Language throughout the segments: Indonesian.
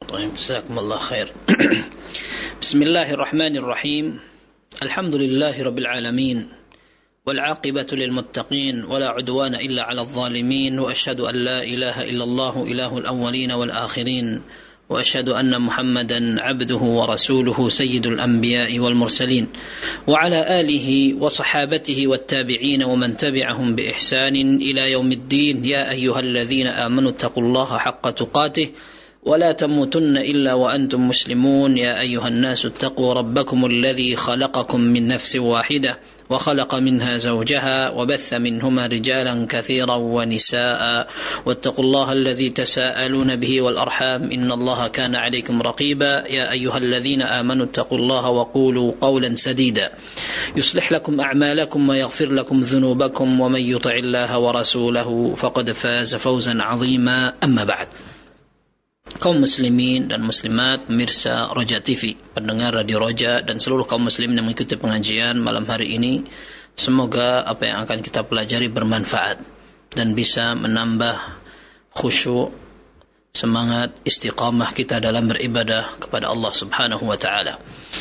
طيب جزاكم الله خير. بسم الله الرحمن الرحيم. الحمد لله رب العالمين والعاقبة للمتقين ولا عدوان إلا على الظالمين وأشهد أن لا إله إلا الله إله الأولين والآخرين وأشهد أن محمدا عبده ورسوله سيد الأنبياء والمرسلين وعلى آله وصحابته والتابعين ومن تبعهم بإحسان إلى يوم الدين. يا أيها الذين آمنوا اتقوا الله حق تقاته ولا تموتن إلا وأنتم مسلمون. يا أيها الناس اتقوا ربكم الذي خلقكم من نفس واحدة وخلق منها زوجها وبث منهما رجالا كثيرا ونساء واتقوا الله الذي تساءلون به والأرحام إن الله كان عليكم رقيبا. يا أيها الذين آمنوا اتقوا الله وقولوا قولا سديدا يصلح لكم أعمالكم ويغفر لكم ذنوبكم ومن يطع الله ورسوله فقد فاز فوزا عظيما. أما بعد. Kaum muslimin dan muslimat, pemirsa Roja TV, pendengar Radio Roja, dan seluruh kaum muslimin yang mengikuti pengajian malam hari ini, semoga apa yang akan kita pelajari bermanfaat dan bisa menambah khusyuk, semangat, istiqamah kita dalam beribadah kepada Allah Subhanahu wa taala.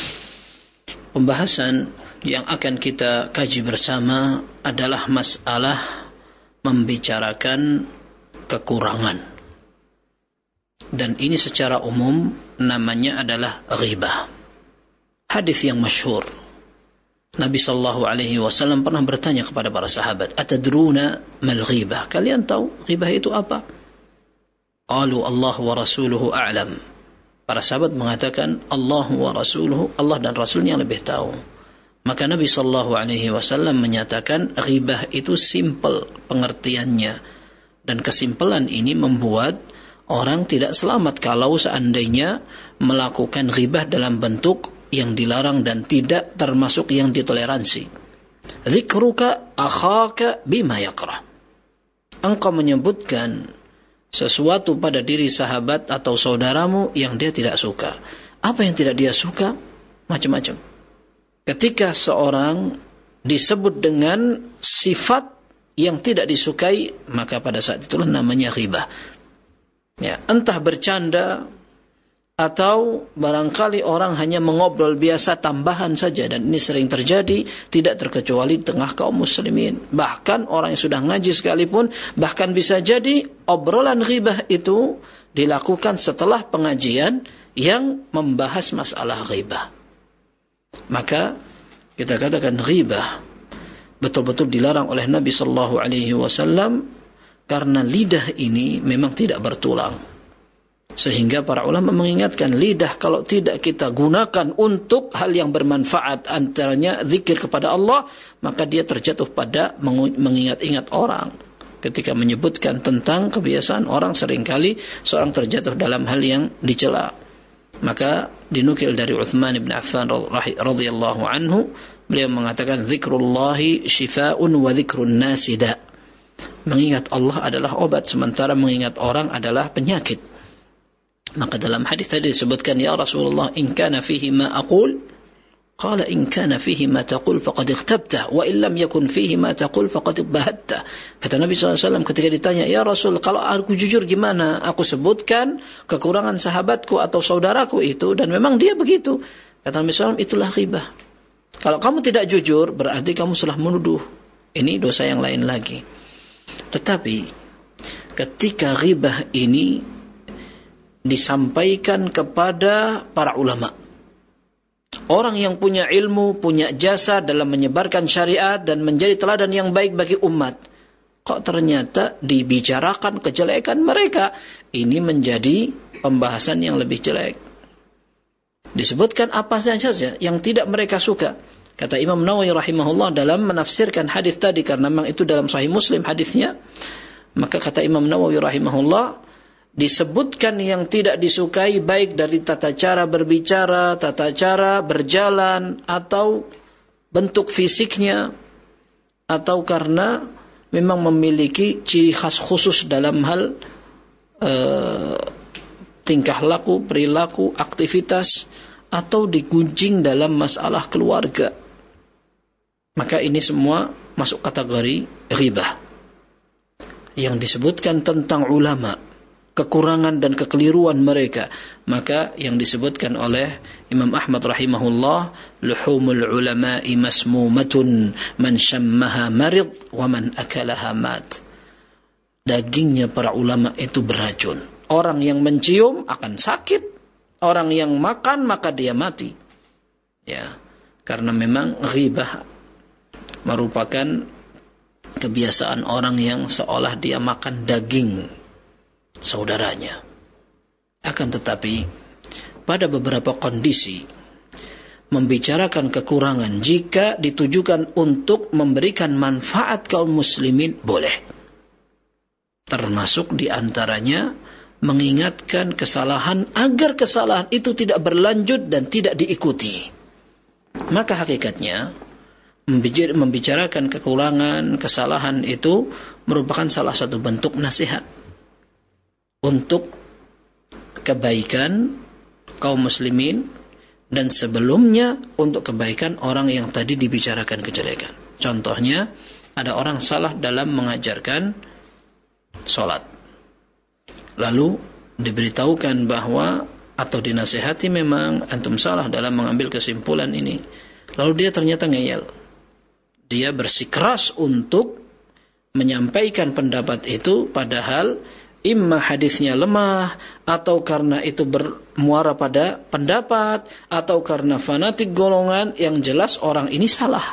Pembahasan yang akan kita kaji bersama adalah masalah membicarakan kekurangan. Dan ini secara umum namanya adalah ghibah. Hadis yang masyhur. Nabi sallallahu alaihi wasallam pernah bertanya kepada para sahabat, "Atadruna mal ghibah?" Kalian tahu ghibah itu apa? Qalu Allah wa rasuluhu a'lam. Para sahabat mengatakan Allah wa rasuluhu, Allah dan rasulnya lebih tahu. Maka Nabi sallallahu alaihi wasallam menyatakan ghibah itu simple pengertiannya, dan kesimpulan ini membuat orang tidak selamat kalau seandainya melakukan ghibah dalam bentuk yang dilarang dan tidak termasuk yang ditoleransi. Dzikruka akhaka bima yakrah. Engkau menyebutkan sesuatu pada diri sahabat atau saudaramu yang dia tidak suka. Apa yang tidak dia suka? Macam-macam. Ketika seorang disebut dengan sifat yang tidak disukai, maka pada saat itulah namanya ghibah. Ya, entah bercanda atau barangkali orang hanya mengobrol biasa tambahan saja, dan ini sering terjadi tidak terkecuali di tengah kaum muslimin. Bahkan orang yang sudah ngaji sekalipun, bahkan bisa jadi obrolan ghibah itu dilakukan setelah pengajian yang membahas masalah ghibah. Maka kita katakan ghibah betul-betul dilarang oleh Nabi sallallahu alaihi wasallam. Karena lidah ini memang tidak bertulang. Sehingga para ulama mengingatkan lidah kalau tidak kita gunakan untuk hal yang bermanfaat, antaranya zikir kepada Allah, maka dia terjatuh pada mengingat-ingat orang. Ketika menyebutkan tentang kebiasaan orang, seringkali seorang terjatuh dalam hal yang dicela. Maka dinukil dari Uthman bin Affan radhiyallahu anhu, beliau mengatakan zikrullahi shifaa'un wa zikrun nasi da'. Mengingat Allah adalah obat, sementara mengingat orang adalah penyakit. Maka dalam hadis tadi disebutkan, ya Rasulullah, in kana fihi ma aqul, qala in kana fihi ma taqul faqad ikhtabta wa in lam yakun fihi ma taqul faqad bahatta. Kata Nabi SAW ketika ditanya, ya Rasul, kalau aku jujur gimana? Aku sebutkan kekurangan sahabatku atau saudaraku itu, dan memang dia begitu. Kata Nabi SAW, itulah ghibah. Kalau kamu tidak jujur, berarti kamu sudah menuduh. Ini dosa yang lain lagi. Tetapi ketika ghibah ini disampaikan kepada para ulama, orang yang punya ilmu, punya jasa dalam menyebarkan syariat dan menjadi teladan yang baik bagi umat, kok ternyata dibicarakan kejelekan mereka, ini menjadi pembahasan yang lebih jelek. Disebutkan apa saja yang tidak mereka suka. Kata Imam Nawawi rahimahullah dalam menafsirkan hadis tadi, karena memang itu dalam Sahih Muslim hadisnya, maka kata Imam Nawawi rahimahullah, disebutkan yang tidak disukai baik dari tata cara berbicara, tata cara berjalan, atau bentuk fisiknya, atau karena memang memiliki ciri khas khusus dalam hal tingkah laku, perilaku, aktivitas, atau digunjing dalam masalah keluarga. Maka ini semua masuk kategori ghibah. Yang disebutkan tentang ulama, kekurangan dan kekeliruan mereka. Maka yang disebutkan oleh Imam Ahmad rahimahullah, luhumul ulama'i masmumatun man syammaha marid wa man akalaha mat. Dagingnya para ulama itu beracun. Orang yang mencium akan sakit, orang yang makan maka dia mati. Ya, karena memang ghibah merupakan kebiasaan orang yang seolah dia makan daging saudaranya. Akan tetapi pada beberapa kondisi membicarakan kekurangan jika ditujukan untuk memberikan manfaat kaum muslimin boleh. Termasuk diantaranya mengingatkan kesalahan agar kesalahan itu tidak berlanjut dan tidak diikuti. Maka hakikatnya membicarakan kekurangan, kesalahan itu merupakan salah satu bentuk nasihat untuk kebaikan kaum muslimin dan sebelumnya untuk kebaikan orang yang tadi dibicarakan kejelekan. Contohnya, ada orang salah dalam mengajarkan sholat. Lalu diberitahukan bahwa atau dinasihati memang antum salah dalam mengambil kesimpulan ini. Lalu dia ternyata ngeyel. Dia bersikeras untuk menyampaikan pendapat itu padahal imma hadisnya lemah atau karena itu bermuara pada pendapat atau karena fanatik golongan, yang jelas orang ini salah.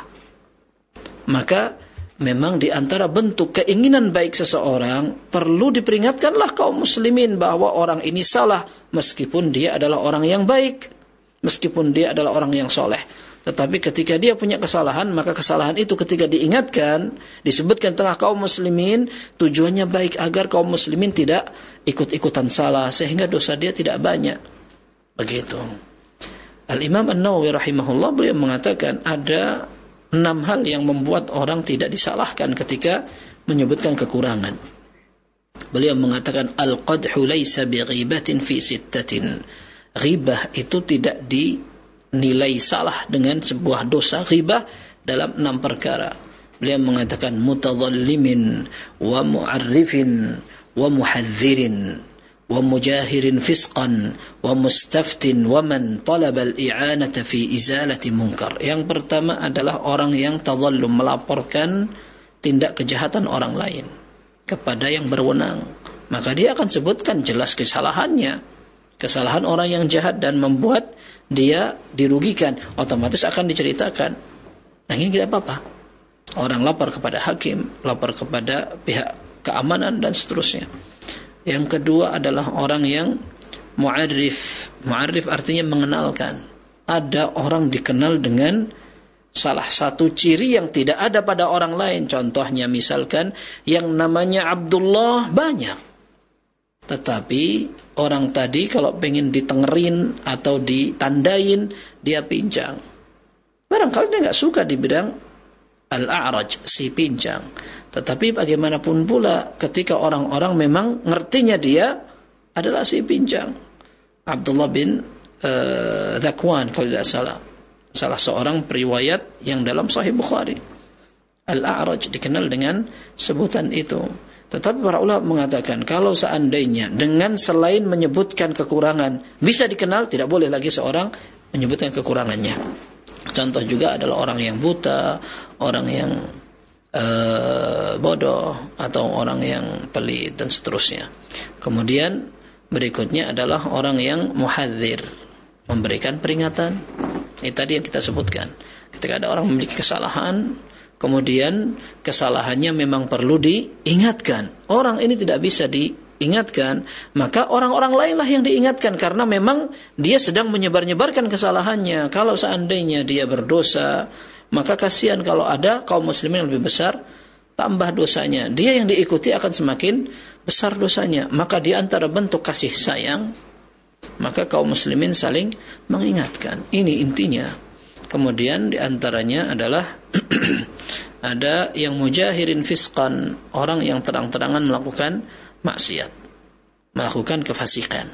Maka memang di antara bentuk keinginan baik seseorang perlu diperingatkanlah kaum muslimin bahwa orang ini salah meskipun dia adalah orang yang baik, meskipun dia adalah orang yang soleh. Tetapi ketika dia punya kesalahan, maka kesalahan itu ketika diingatkan, disebutkan tengah kaum muslimin, tujuannya baik agar kaum muslimin tidak ikut-ikutan salah, sehingga dosa dia tidak banyak. Begitu. Al-Imam An-Nawawi rahimahullah, beliau mengatakan ada 6 hal yang membuat orang tidak disalahkan ketika menyebutkan kekurangan. Beliau mengatakan, al-qadhu laysa bighibatin fi sittatin. Ghibah itu tidak dinilai salah dengan sebuah dosa. Ghibah dalam 6 perkara. Beliau mengatakan mutadhallimin wa mu'arrifin wa muhadzirin wa mujahirin fisqan wa mustaftin wa man talaba al-i'anata fi izalati munkar. Yang pertama adalah orang yang tadhallum, melaporkan tindak kejahatan orang lain kepada yang berwenang. Maka dia akan sebutkan jelas kesalahannya, kesalahan orang yang jahat dan membuat dia dirugikan, otomatis akan diceritakan. Nah, ini tidak apa-apa. Orang lapor kepada hakim, lapor kepada pihak keamanan dan seterusnya. Yang kedua adalah orang yang mu'arrif. Mu'arrif artinya mengenalkan. Ada orang dikenal dengan salah satu ciri yang tidak ada pada orang lain. Contohnya misalkan yang namanya Abdullah banyak, tetapi orang tadi kalau pengen ditengerin atau ditandain, dia pincang. Barangkali dia nggak suka di bidang al-a'raj, si pincang. Tetapi bagaimanapun pula ketika orang-orang memang ngertinya dia adalah si pincang. Abdullah bin Zakwan kalau tidak salah, salah seorang periwayat yang dalam Sahih Bukhari. Al-a'raj dikenal dengan sebutan itu. Tetapi para ulama mengatakan kalau seandainya dengan selain menyebutkan kekurangan bisa dikenal, tidak boleh lagi seorang menyebutkan kekurangannya. Contoh juga adalah orang yang buta, orang yang bodoh, atau orang yang pelit dan seterusnya. Kemudian berikutnya adalah orang yang muhadzir, memberikan peringatan. Ini tadi yang kita sebutkan. Ketika ada orang memiliki kesalahan, kemudian kesalahannya memang perlu diingatkan. Orang ini tidak bisa diingatkan, maka orang-orang lainlah yang diingatkan karena memang dia sedang menyebar-nyebarkan kesalahannya. Kalau seandainya dia berdosa, maka kasihan kalau ada kaum muslimin yang lebih besar, tambah dosanya. Dia yang diikuti akan semakin besar dosanya. Maka di antara bentuk kasih sayang, maka kaum muslimin saling mengingatkan. Ini intinya. Kemudian di antaranya adalah ada yang mujahirin fisqan, orang yang terang-terangan melakukan maksiat, melakukan kefasikan.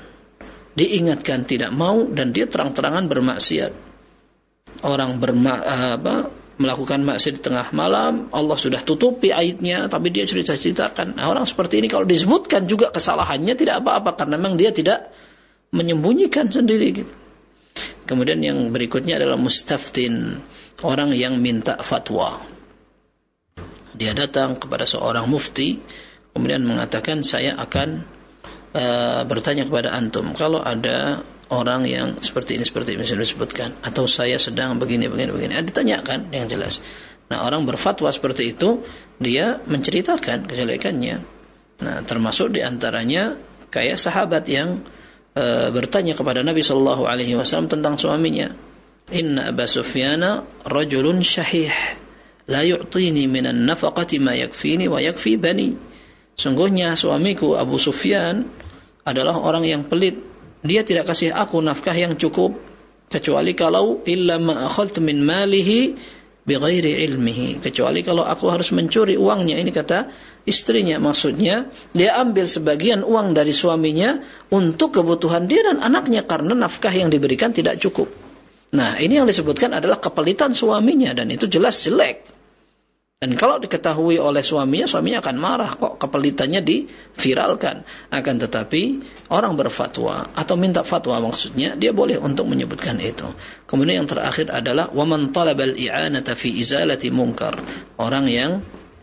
Diingatkan tidak mau dan dia terang-terangan bermaksiat. Orang melakukan maksiat di tengah malam, Allah sudah tutupi aibnya, tapi dia cerita-ceritakan. Nah, orang seperti ini kalau disebutkan juga kesalahannya tidak apa-apa, karena memang dia tidak menyembunyikan sendiri gitu. Kemudian yang berikutnya adalah mustaftin, orang yang minta fatwa. Dia datang kepada seorang mufti, kemudian mengatakan, saya akan bertanya kepada antum, kalau ada orang yang seperti ini sudah disebutkan, atau saya sedang begini. Ditanyakan yang jelas. Nah, orang berfatwa seperti itu, dia menceritakan kejelekannya. Nah, termasuk diantaranya kayak sahabat yang bertanya kepada Nabi Shallallahu Alaihi Wasallam tentang suaminya. Inna Aba Sufyana rajulun syahih, la yu'tini minan nafaqati ma yakfini wa yakfi bani. Sungguhnya suamiku Abu Sufyan adalah orang yang pelit. Dia tidak kasih aku nafkah yang cukup, kecuali kalau illa ma akhadtu min malihi bighairi ilmihi, kecuali kalau aku harus mencuri uangnya. Ini kata istrinya, maksudnya dia ambil sebagian uang dari suaminya untuk kebutuhan dia dan anaknya karena nafkah yang diberikan tidak cukup. Nah, ini yang disebutkan adalah kepelitan suaminya, dan itu jelas jelek. Dan kalau diketahui oleh suaminya akan marah, kok kepelitannya diviralkan. Akan tetapi orang berfatwa atau minta fatwa, maksudnya dia boleh untuk menyebutkan itu. Kemudian yang terakhir adalah waman talabal i'anata fi izalati munkar, orang yang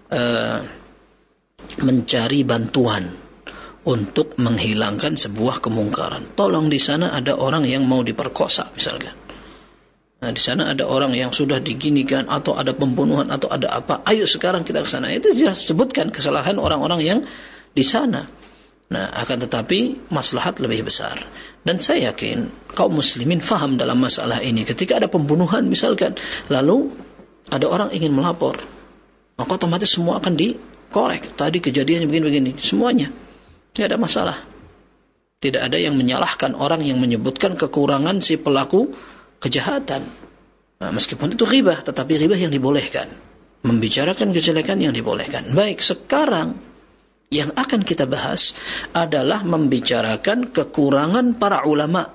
mencari bantuan untuk menghilangkan sebuah kemungkaran. Tolong, di sana ada orang yang mau diperkosa misalkan. Nah, di sana ada orang yang sudah diginikan, atau ada pembunuhan, atau ada apa. Ayo sekarang kita ke sana. Itu jelas sebutkan kesalahan orang-orang yang di sana. Nah, akan tetapi maslahat lebih besar. Dan saya yakin kaum muslimin faham dalam masalah ini. Ketika ada pembunuhan misalkan, lalu ada orang ingin melapor, maka otomatis semua akan dikorek. Tadi kejadiannya begini-begini, semuanya. Tidak ada masalah. Tidak ada yang menyalahkan orang yang menyebutkan kekurangan si pelaku kejahatan. Nah, meskipun itu ghibah, tetapi ghibah yang dibolehkan, membicarakan kejelekan yang dibolehkan. Baik, sekarang yang akan kita bahas adalah membicarakan kekurangan para ulama.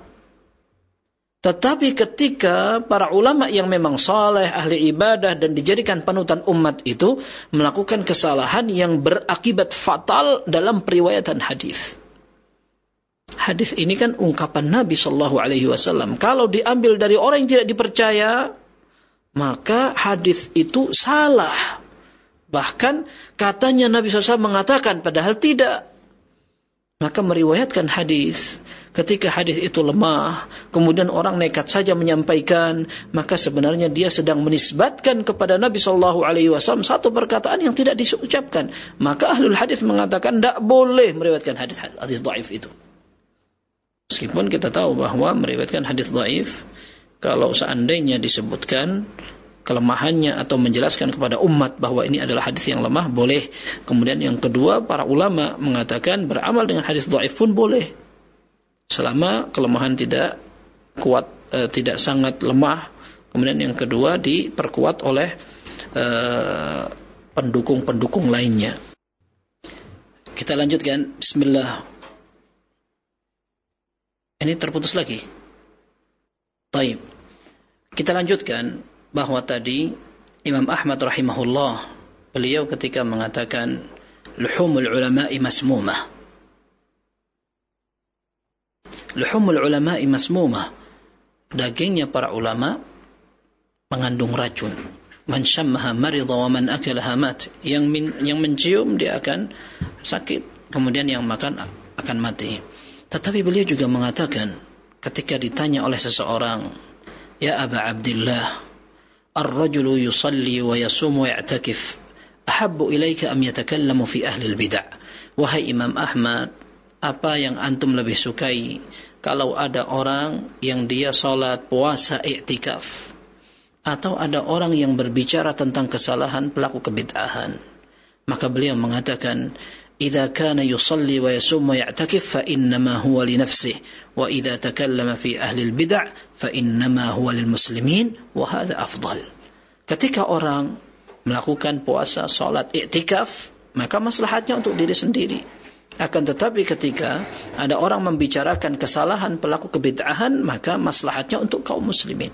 Tetapi ketika para ulama yang memang saleh, ahli ibadah dan dijadikan panutan umat itu melakukan kesalahan yang berakibat fatal dalam periwayatan hadis. Hadis ini kan ungkapan Nabi Shallallahu Alaihi Wasallam. Kalau diambil dari orang yang tidak dipercaya, maka hadis itu salah. Bahkan katanya Nabi SAW mengatakan, padahal tidak. Maka meriwayatkan hadis, ketika hadis itu lemah, kemudian orang nekat saja menyampaikan, maka sebenarnya dia sedang menisbatkan kepada Nabi Shallallahu Alaihi Wasallam satu perkataan yang tidak diucapkan. Maka ahlul hadis mengatakan tidak boleh meriwayatkan hadis dhaif itu. Meskipun kita tahu bahwa meriwayatkan hadis dhaif, kalau seandainya disebutkan kelemahannya atau menjelaskan kepada umat bahwa ini adalah hadis yang lemah, boleh. Kemudian yang kedua, para ulama mengatakan beramal dengan hadis dhaif pun boleh, selama kelemahan tidak kuat, tidak sangat lemah. Kemudian yang kedua, diperkuat oleh pendukung-pendukung lainnya. Kita lanjutkan. Bismillah. Ini terputus lagi. Baik. Kita lanjutkan bahwa tadi Imam Ahmad rahimahullah, beliau ketika mengatakan luhumul ulama'i masmumah. Luhumul ulama'i masmumah, dagingnya para ulama mengandung racun. Man syammaha marida wa man akalaha mat. Yang mencium dia akan sakit, kemudian yang makan akan mati. Tetapi beliau juga mengatakan ketika ditanya oleh seseorang, ya Aba Abdillah, ar-rajulu yusalli wa yasumu wa ya'takif, ahabbu ilaika am yatakallamu fi ahli al-bid'ah. Wahai Imam Ahmad, apa yang antum lebih sukai, kalau ada orang yang dia salat, puasa, i'tikaf, atau ada orang yang berbicara tentang kesalahan pelaku kebid'ahan? Maka beliau mengatakan, إذا كان يصلي ويصوم ويعتكف فإنما هو لنفسه وإذا تكلم في أهل البدع فإنما هو للمسلمين وهذا أفضل. Ketika orang melakukan puasa, salat, i'tikaf, maka maslahatnya untuk diri sendiri. Akan tetapi ketika ada orang membicarakan kesalahan pelaku kebid'ahan, maka maslahatnya untuk kaum muslimin.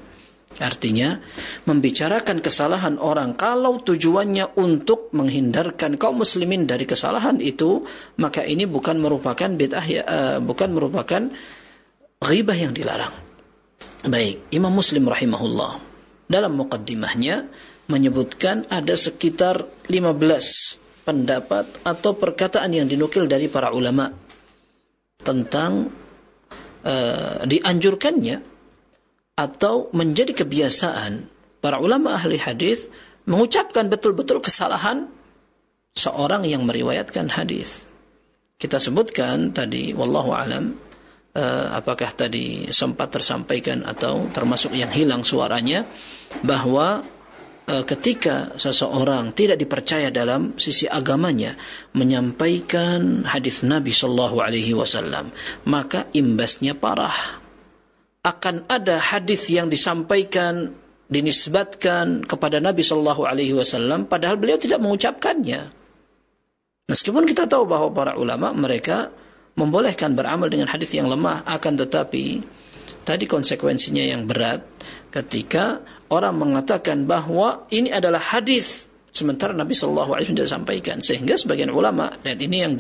Artinya, membicarakan kesalahan orang kalau tujuannya untuk menghindarkan kaum muslimin dari kesalahan itu, maka ini bukan merupakan bid'ah, bukan merupakan ghibah yang dilarang. Baik, Imam Muslim rahimahullah dalam muqaddimahnya menyebutkan ada sekitar 15 pendapat atau perkataan yang dinukil dari para ulama tentang dianjurkannya atau menjadi kebiasaan para ulama ahli hadis mengucapkan betul-betul kesalahan seorang yang meriwayatkan hadis. Kita sebutkan tadi, wallahu alam, apakah tadi sempat tersampaikan atau termasuk yang hilang suaranya, bahwa ketika seseorang tidak dipercaya dalam sisi agamanya menyampaikan hadis Nabi sallallahu alaihi wasallam, maka imbasnya parah. Akan ada hadis yang disampaikan, dinisbatkan kepada Nabi sallallahu alaihi wasallam padahal beliau tidak mengucapkannya. Meskipun kita tahu bahwa para ulama mereka membolehkan beramal dengan hadis yang lemah, akan tetapi tadi konsekuensinya yang berat ketika orang mengatakan bahwa ini adalah hadis sementara Nabi sallallahu alaihi wasallam tidak sampaikan, sehingga sebagian ulama, dan ini yang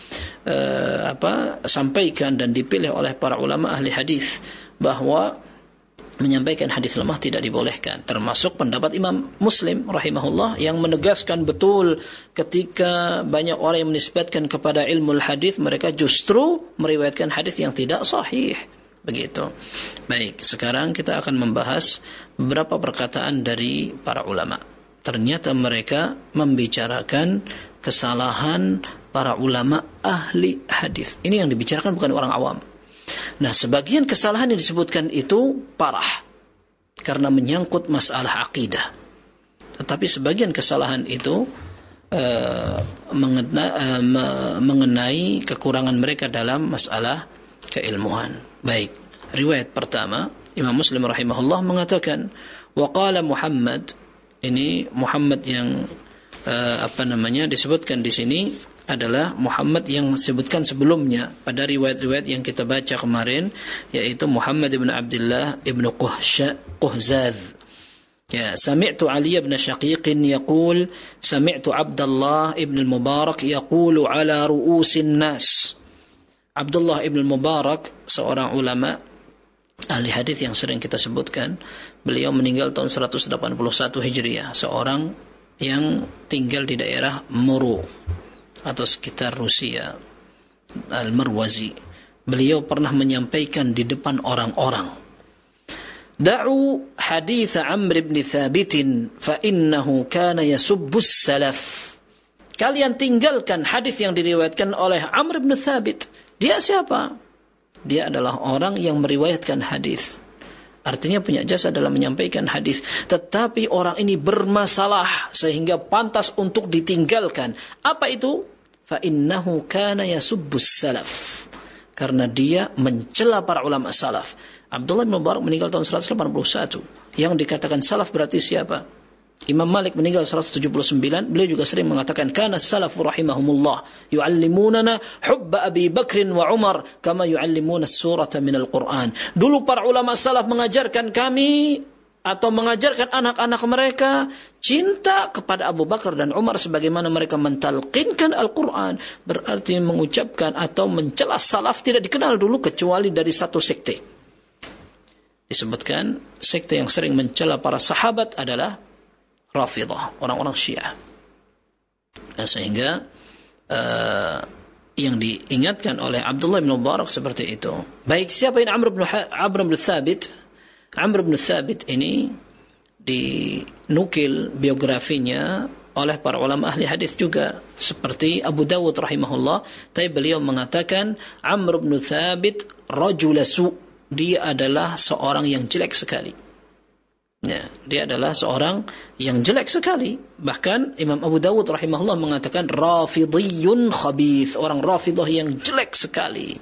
sampaikan dan dipilih oleh para ulama ahli hadis, bahwa menyampaikan hadis lemah tidak dibolehkan. Termasuk pendapat Imam Muslim rahimahullah yang menegaskan betul ketika banyak orang yang menisbatkan kepada ilmu hadis, mereka justru meriwayatkan hadis yang tidak sahih. Begitu. Baik, sekarang kita akan membahas beberapa perkataan dari para ulama. Ternyata mereka membicarakan kesalahan para ulama ahli hadis. Ini yang dibicarakan bukan orang awam. Nah, sebagian kesalahan yang disebutkan itu parah karena menyangkut masalah akidah. Tetapi sebagian kesalahan itu mengenai kekurangan mereka dalam masalah keilmuan. Baik, riwayat pertama, Imam Muslim rahimahullah mengatakan, wa qala Muhammad, ini Muhammad yang disebutkan di sini adalah Muhammad yang disebutkan sebelumnya pada riwayat-riwayat yang kita baca kemarin, yaitu Muhammad ibn Abdullah ibn Quhzad. Ya, sami'tu Ali ibn Shaqiq yaqul sami'tu Abdullah ibn al-Mubarak yaqulu ala ru'usin nas. Abdullah ibn al-Mubarak seorang ulama ahli hadis yang sering kita sebutkan, beliau meninggal tahun 181 Hijriah, seorang yang tinggal di daerah Muru atau sekitar Rusia, Al-Marwazi. Beliau pernah menyampaikan di depan orang-orang, da'u hadits Amr ibn Thabit fa innahu kana yasubbus salaf. Kalian tinggalkan hadis yang diriwayatkan oleh Amr ibn Thabit. Dia siapa? Dia adalah orang yang meriwayatkan hadis. Artinya punya jasa dalam menyampaikan hadis. Tetapi orang ini bermasalah sehingga pantas untuk ditinggalkan. Apa itu? Fa innahu kana yasubbus salaf. Karena dia mencela para ulama salaf. Abdullah bin Mubarak meninggal tahun 181. Yang dikatakan salaf berarti siapa? Imam Malik meninggal 179. Beliau juga sering mengatakan, kana salafu rahimahumullah yu'allimunana hubba Abi Bakrin wa Umar kama yu'allimuna surata minal Qur'an. Dulu para ulama salaf mengajarkan kami atau mengajarkan anak-anak mereka cinta kepada Abu Bakar dan Umar sebagaimana mereka mentalqinkan Al-Quran. Berarti mengucapkan atau mencela salaf tidak dikenal dulu kecuali dari satu sekte. Disebutkan sekte yang sering mencela para sahabat adalah Rafidah, orang-orang Syiah. Nah, sehingga yang diingatkan oleh Abdullah bin Mubarak seperti itu. Baik, siapa ini Amr bin Thabit? Amr bin Thabit ini dinukil biografinya oleh para ulama ahli hadis juga, seperti Abu Dawud rahimahullah. Tapi beliau mengatakan Amr bin Thabit rajul su', dia adalah seorang yang jelek sekali. Ya, dia adalah seorang yang jelek sekali. Bahkan Imam Abu Dawud rahimahullah mengatakan rafidiyun khabith, orang Rafidah yang jelek sekali.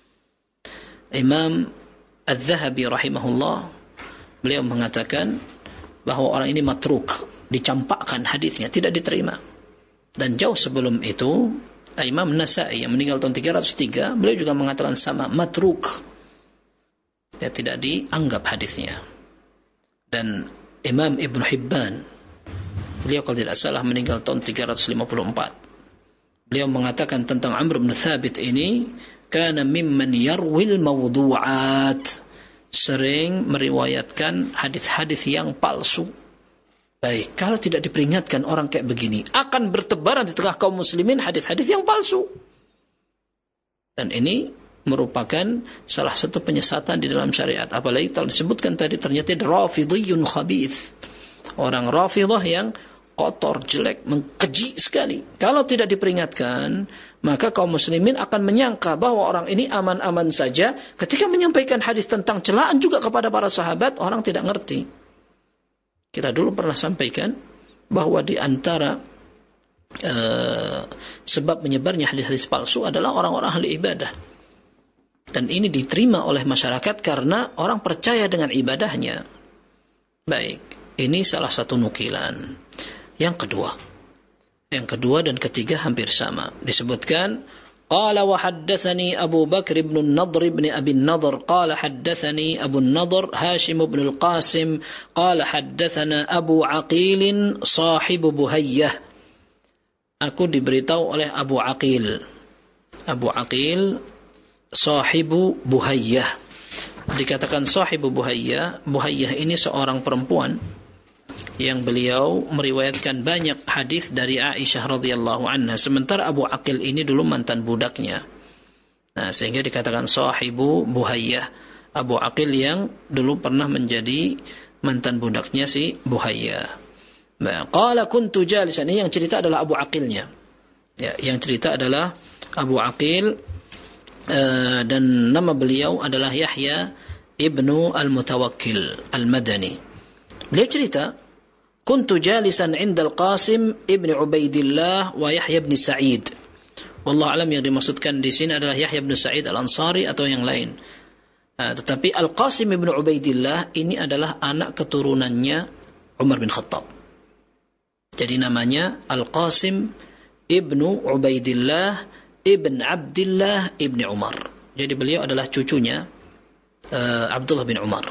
Imam Az-Zahabi rahimahullah, beliau mengatakan bahwa orang ini matruk, dicampakkan hadisnya, tidak diterima. Dan jauh sebelum itu Imam Nasa'i yang meninggal tahun 303, beliau juga mengatakan sama, matruk, ya, tidak dianggap hadisnya. Dan Imam Ibn Hibban, beliau kalau tidak salah meninggal tahun 354. Beliau mengatakan tentang Amr bin Thabit ini, kana mimman yarwil mawdu'at, sering meriwayatkan hadis-hadis yang palsu. Baik, kalau tidak diperingatkan orang kayak begini, akan bertebaran di tengah kaum muslimin hadis-hadis yang palsu. Dan ini merupakan salah satu penyesatan di dalam syariat. Apalagi kalau disebutkan tadi ternyata rafidhiyun khabith, orang Rafidah yang kotor, jelek, mengkeji sekali. Kalau tidak diperingatkan, maka kaum muslimin akan menyangka bahwa orang ini aman-aman saja. Ketika menyampaikan hadis tentang celaan juga kepada para sahabat, orang tidak ngerti. Kita dulu pernah sampaikan bahwa di antara sebab menyebarnya hadis-hadis palsu adalah orang-orang ahli ibadah. Dan ini diterima oleh masyarakat karena orang percaya dengan ibadahnya. Baik, ini salah satu nukilan. Yang kedua dan ketiga hampir sama. Disebutkan قال وحدثني أبو بكر بن النضر بن أبي النضر قال حدثني أبو النضر هاشم بن القاسم قال حدثنا أبو عقيل صاحب بهية. Aku diberitahu oleh Abu Aqil sahibu Buhayyah. Dikatakan sahibu Buhayyah, Buhayyah ini seorang perempuan yang beliau meriwayatkan banyak hadis dari Aisyah radhiyallahu anha, sementara Abu Aqil ini dulu mantan budaknya. Nah, sehingga dikatakan sahibu Buhayyah, Abu Aqil yang dulu pernah menjadi mantan budaknya si Buhayyah. Qala kuntu jalisan, ini yang cerita adalah Abu Aqilnya. Ya, yang cerita adalah Abu Aqil, dan nama beliau adalah Yahya ibnu Al-Mutawakkil Al-Madani. Beliau cerita, kuntu jalisan 'inda Al-Qasim ibn Ubaidillah wa Yahya ibn Sa'id. Wallahu alam, yang dimaksudkan di sini adalah Yahya ibn Sa'id Al-Ansari atau yang lain. Tetapi Al-Qasim ibn Ubaidillah ini adalah anak keturunannya Umar bin Khattab. Jadi namanya Al-Qasim ibn Ubaidillah ibn Abdullah ibn Umar. Jadi beliau adalah cucunya Abdullah bin Umar.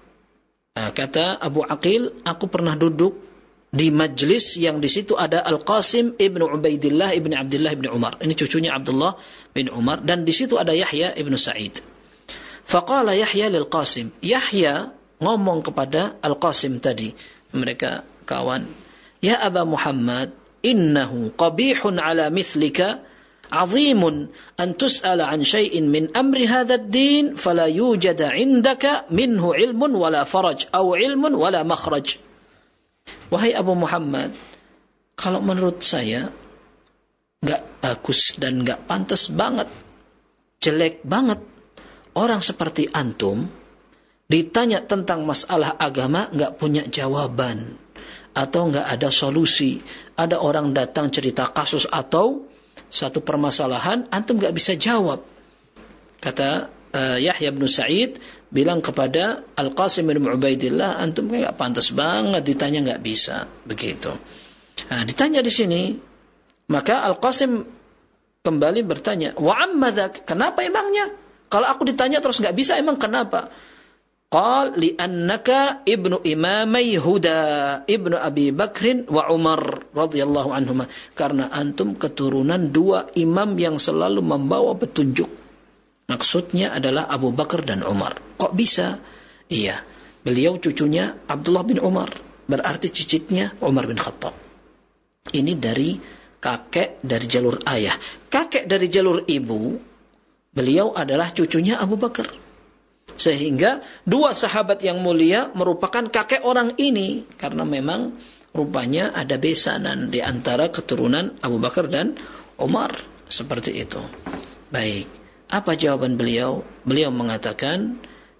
Kata Abu Aqil, aku pernah duduk di majlis yang di situ ada Al-Qasim ibn Ubaidillah ibn Abdullah ibn Umar. Ini cucunya Abdullah bin Umar, dan di situ ada Yahya ibn Sa'id. Faqala Yahya lil Qasim. Yahya ngomong kepada Al-Qasim tadi, mereka kawan, ya Aba Muhammad, innahu qabihun ala mithlika azimun an tus'ala an syai'in min amri hadha ad-din fala yujada 'indaka minhu ilmun wala faraj aw ilmun wala makhraj. Wahai Abu Muhammad, kalau menurut saya enggak bagus dan enggak pantas banget, jelek banget orang seperti antum ditanya tentang masalah agama enggak punya jawaban atau enggak ada solusi. Ada orang datang cerita kasus atau satu permasalahan, antum enggak bisa jawab. Kata Yahya bin Sa'id bilang kepada Al-Qasim bin Ubaidillah, antum enggak pantas banget ditanya, enggak bisa begitu. Nah, ditanya di sini, maka Al-Qasim kembali bertanya, wa amma dzak, kenapa emangnya? Kalau aku ditanya terus enggak bisa, emang kenapa? Qal li'annaka ibnu imamai huda, ibnu Abi Bakrin wa Umar radhiyallahu anhuma. Karena antum keturunan dua imam yang selalu membawa petunjuk. Maksudnya adalah Abu Bakar dan Umar. Kok bisa? Iya, beliau cucunya Abdullah bin Umar, berarti cicitnya Umar bin Khattab. Ini dari kakek dari jalur ayah. Kakek dari jalur ibu, beliau adalah cucunya Abu Bakar. Sehingga dua sahabat yang mulia merupakan kakek orang ini, karena memang rupanya ada besanan di antara keturunan Abu Bakar dan Umar, seperti itu. Baik, apa jawaban beliau? Beliau mengatakan,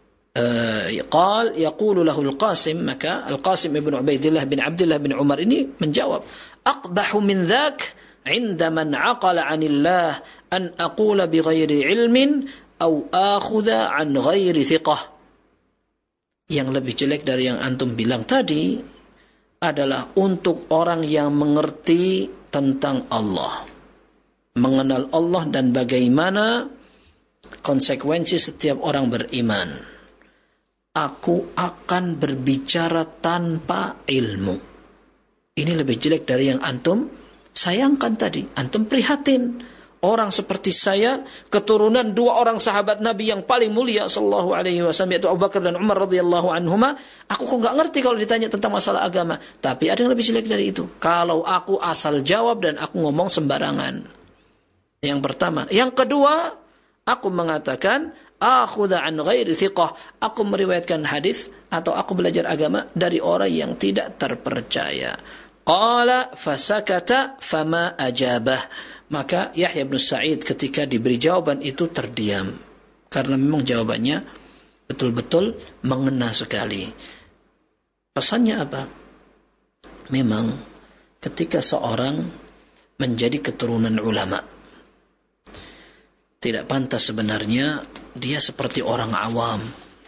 qal yaqulu lahu Al-Qasim, maka Al-Qasim ibn Ubaidillah bin Abdullah bin Umar ini menjawab, aqbahu min dhak 'inda man 'aqala 'anillah an aqula bighairi ilmin au akhudha an ghairi thiqah. Yang lebih jelek dari yang antum bilang tadi adalah untuk orang yang mengerti tentang Allah, mengenal Allah dan bagaimana konsekuensi setiap orang beriman. aku akan berbicara tanpa ilmu. Ini lebih jelek dari yang antum sayangkan tadi. Antum prihatin. Orang seperti saya, keturunan dua orang sahabat Nabi yang paling mulia sallallahu alaihi wasallam, yaitu Abu Bakar dan Umar radhiyallahu anhuma, aku kok nggak ngerti kalau ditanya tentang masalah agama. Tapi ada yang lebih jelek dari itu. Kalau aku asal jawab dan aku ngomong sembarangan. Yang pertama. Yang kedua, aku mengatakan akhudha an ghairi thiqah. Aku meriwayatkan hadis atau aku belajar agama dari orang yang tidak terpercaya. Qala fasakata fama ajabah. Maka Yahya bin Sa'id ketika diberi jawaban itu terdiam. Karena memang jawabannya betul-betul mengena sekali. Pesannya apa? Memang ketika seorang menjadi keturunan ulama, tidak pantas sebenarnya dia seperti orang awam.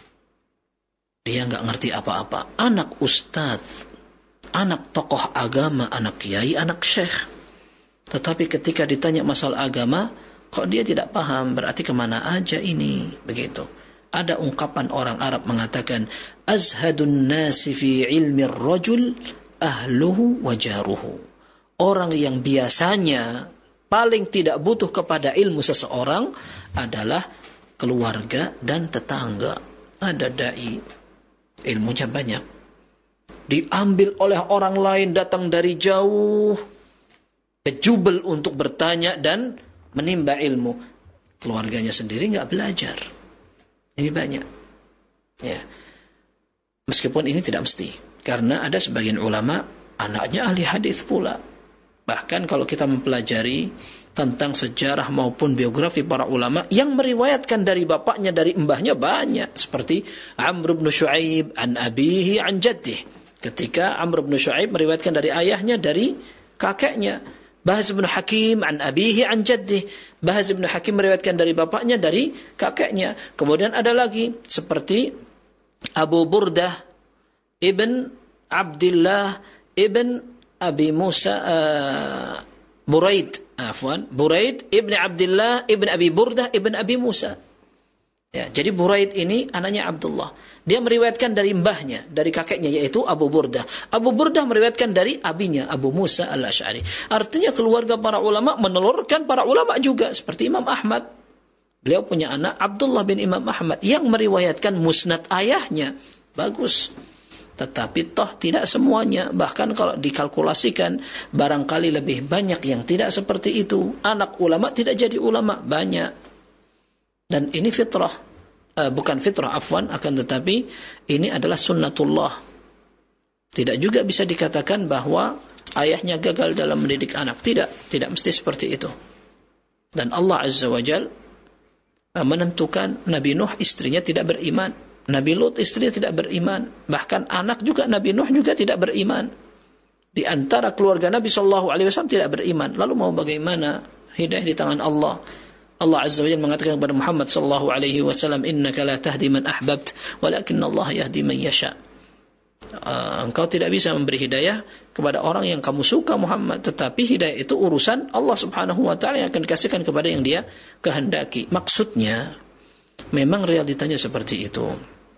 Dia nggak ngerti apa-apa. Anak ustadz, anak tokoh agama, anak kiai, anak syekh. Tetapi ketika ditanya masalah agama, kok dia tidak paham, berarti kemana aja ini, begitu. Ada ungkapan orang Arab mengatakan, azhadun nasi fi ilmi rajul ahluhu wa jaruhu. Orang yang biasanya paling tidak butuh kepada ilmu seseorang adalah keluarga dan tetangga. Ada dai, ilmunya banyak, diambil oleh orang lain datang dari jauh, kejubel untuk bertanya dan menimba ilmu. Keluarganya sendiri nggak belajar. Ini banyak. Ya. Meskipun ini tidak mesti. Karena ada sebagian ulama, anaknya ahli hadis pula. Bahkan kalau kita mempelajari tentang sejarah maupun biografi para ulama, yang meriwayatkan dari bapaknya, dari mbahnya banyak. Seperti Amr bin Shu'aib, an abihi, an jaddih. Ketika Amr bin Shu'aib meriwayatkan dari ayahnya, dari kakeknya. Bahz bin Hakim an abihi an jaddih. Bahz bin Hakim meriwayatkan dari bapaknya, dari kakeknya. Kemudian ada lagi seperti Abu Burdah ibn Abdullah ibn Abi Musa Buraid ibn Abdullah ibn Abi Burdah ibn Abi Musa. Ya, jadi Buraid ini anaknya Abdullah. Dia meriwayatkan dari mbahnya, dari kakeknya, yaitu Abu Burdah. Abu Burdah meriwayatkan dari abinya, Abu Musa al-Ash'ari. Artinya keluarga para ulama menelurkan para ulama juga. Seperti Imam Ahmad. Beliau punya anak Abdullah bin Imam Ahmad yang meriwayatkan musnad ayahnya. Bagus. Tetapi toh tidak semuanya. Bahkan kalau dikalkulasikan, barangkali lebih banyak yang tidak seperti itu. Anak ulama tidak jadi ulama. Banyak. Dan ini fitrah. Bukan fitrah, afwan, akan tetapi ini adalah sunnatullah. Tidak juga bisa dikatakan bahwa ayahnya gagal dalam mendidik anak. Tidak mesti seperti itu. Dan Allah Azza wa Jal menentukan Nabi Nuh istrinya tidak beriman, Nabi Lut istrinya tidak beriman, bahkan anak juga Nabi Nuh juga tidak beriman. Di antara keluarga Nabi SAW tidak beriman. Lalu mau bagaimana? Hidayah di tangan Allah. Allah Azza wa Jalla mengatakan kepada Muhammad sallallahu alaihi wasallam, innaka la tahdi man ahbabt walakin Allah yahdi man yasha. Engkau tidak bisa memberi hidayah kepada orang yang kamu suka Muhammad, tetapi hidayah itu urusan Allah Subhanahu wa taala yang akan dikasihkan kepada yang Dia kehendaki. Maksudnya memang realitanya seperti itu.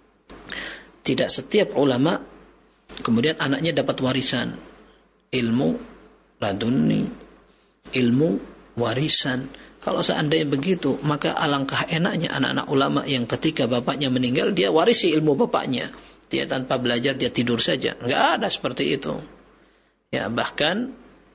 Tidak setiap ulama kemudian anaknya dapat warisan ilmu laduni, ilmu warisan. Kalau seandainya begitu, maka alangkah enaknya anak-anak ulama yang ketika bapaknya meninggal, dia warisi ilmu bapaknya. Dia tanpa belajar, dia tidur saja. Enggak ada seperti itu. Ya, bahkan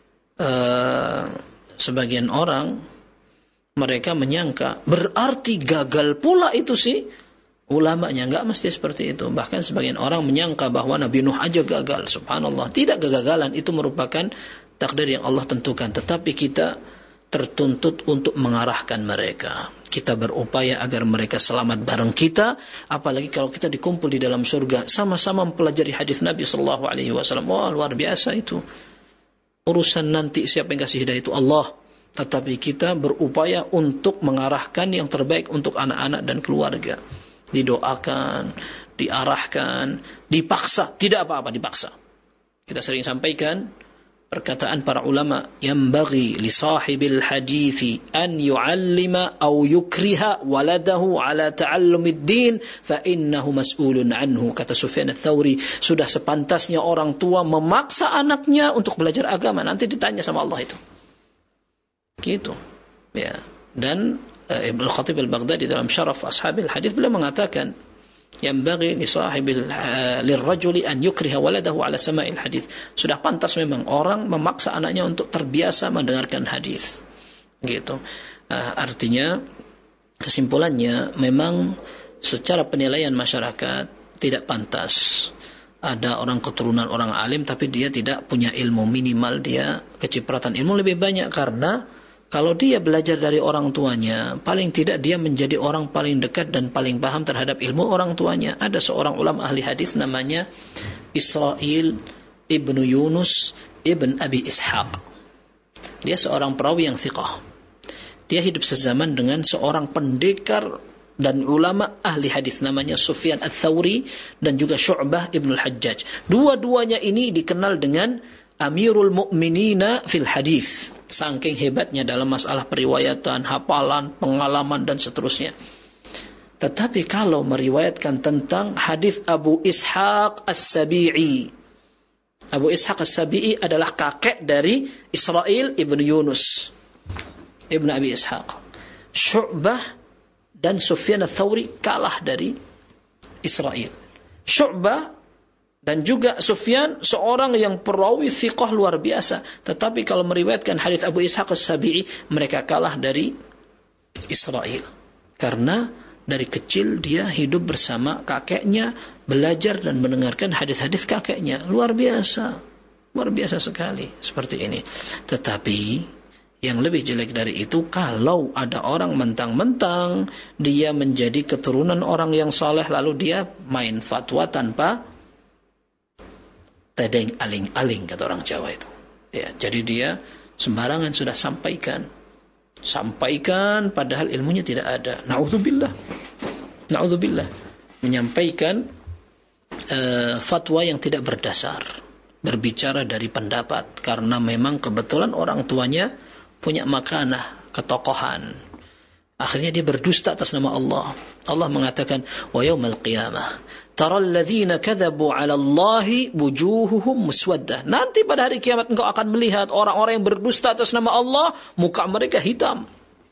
sebagian orang, mereka menyangka, berarti gagal pula itu sih ulamanya. Enggak mesti seperti itu. Bahkan sebagian orang menyangka bahwa Nabi Nuh aja gagal. Subhanallah. Tidak, kegagalan itu merupakan takdir yang Allah tentukan. Tetapi kita tertuntut untuk mengarahkan mereka. Kita berupaya agar mereka selamat bareng kita, apalagi kalau kita dikumpul di dalam surga sama-sama mempelajari hadis Nabi sallallahu alaihi wasallam. Wah, luar biasa itu. Urusan nanti siapa yang kasih hidayah itu Allah, tetapi kita berupaya untuk mengarahkan yang terbaik untuk anak-anak dan keluarga. Didoakan, diarahkan, dipaksa, tidak apa-apa dipaksa. Kita sering sampaikan, perkataan para ulama, yanbaghi li sahibil hadithi an yu'allima aw yukriha waladahu ala ta'allumid din fa innahu mas'ulun anhu. Kata Sufyan ats-Tsauri, sudah sepantasnya orang tua memaksa anaknya untuk belajar agama, nanti ditanya sama Allah itu. Gitu. Ya. Dan Ibnu Khatib al-Baghdadi dalam Syaraf Ashabil Hadits beliau mengatakan, yanbaghi li sahibil lirrajuli an yukriha waladahu ala sama'il hadits. Sudah pantas memang orang memaksa anaknya untuk terbiasa mendengarkan hadis. Gitu. Artinya kesimpulannya memang secara penilaian masyarakat tidak pantas ada orang keturunan orang alim tapi dia tidak punya ilmu, minimal dia kecipratan ilmu lebih banyak, karena kalau dia belajar dari orang tuanya, paling tidak dia menjadi orang paling dekat dan paling paham terhadap ilmu orang tuanya. Ada seorang ulama ahli hadis namanya Israil ibnu Yunus ibn Abi Ishaq. Dia seorang perawi yang thiqah. Dia hidup sezaman dengan seorang pendekar dan ulama ahli hadis namanya Sufyan ats-Tsauri dan juga Syu'bah ibn al-Hajjaj. Dua-duanya ini dikenal dengan Amirul Mu'minina fil hadis. Saking hebatnya dalam masalah periwayatan, hafalan, pengalaman dan seterusnya. Tetapi kalau meriwayatkan tentang hadis Abu Ishaq As-Sabi'i. Abu Ishaq As-Sabi'i adalah kakek dari Israil ibn Yunus ibn Abi Ishaq. Syu'bah dan Sufyan ats-Tsauri kalah dari Israil. Syu'bah dan juga Sufyan seorang yang perawi thiqah luar biasa. Tetapi kalau meriwayatkan hadis Abu Ishaq As-Sabi'i, mereka kalah dari Israil. Karena dari kecil dia hidup bersama kakeknya, belajar dan mendengarkan hadis-hadis kakeknya. Luar biasa. Luar biasa sekali. Seperti ini. Tetapi yang lebih jelek dari itu, kalau ada orang mentang-mentang dia menjadi keturunan orang yang saleh, lalu dia main fatwa tanpa tedeng aling-aling, kata orang Jawa itu. Ya, jadi dia sembarangan sudah sampaikan padahal ilmunya tidak ada. Na'udzubillah. Menyampaikan fatwa yang tidak berdasar, berbicara dari pendapat karena memang kebetulan orang tuanya punya makanah, ketokohan. Akhirnya dia berdusta atas nama Allah. Allah mengatakan, wa yaumal qiyamah taral ladzina kadzabu 'ala Allahi wujuhuhum muswaddah. Nanti pada hari kiamat engkau akan melihat orang-orang yang berdusta atas nama Allah, muka mereka hitam.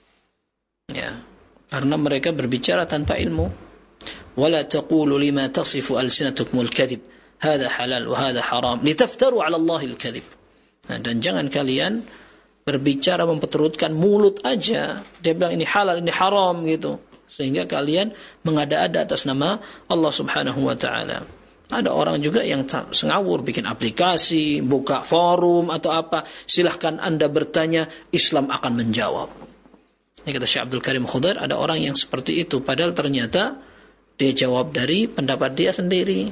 Ya, karena mereka berbicara tanpa ilmu. Wala taqulu lima tasifu alsinatukumul kadzib, hadza halal wa hadza haram, litaftaru 'ala Allahi al-kadzib. Nah, dan jangan kalian berbicara memperturutkan mulut aja. Dia bilang ini halal, ini haram gitu. Sehingga kalian mengada-ada atas nama Allah Subhanahu wa ta'ala. Ada orang juga yang sengawur bikin aplikasi, buka forum atau apa. Silahkan Anda bertanya, Islam akan menjawab. Ini kata Syekh Abdul Karim Khudair, ada orang yang seperti itu. Padahal ternyata dia jawab dari pendapat dia sendiri.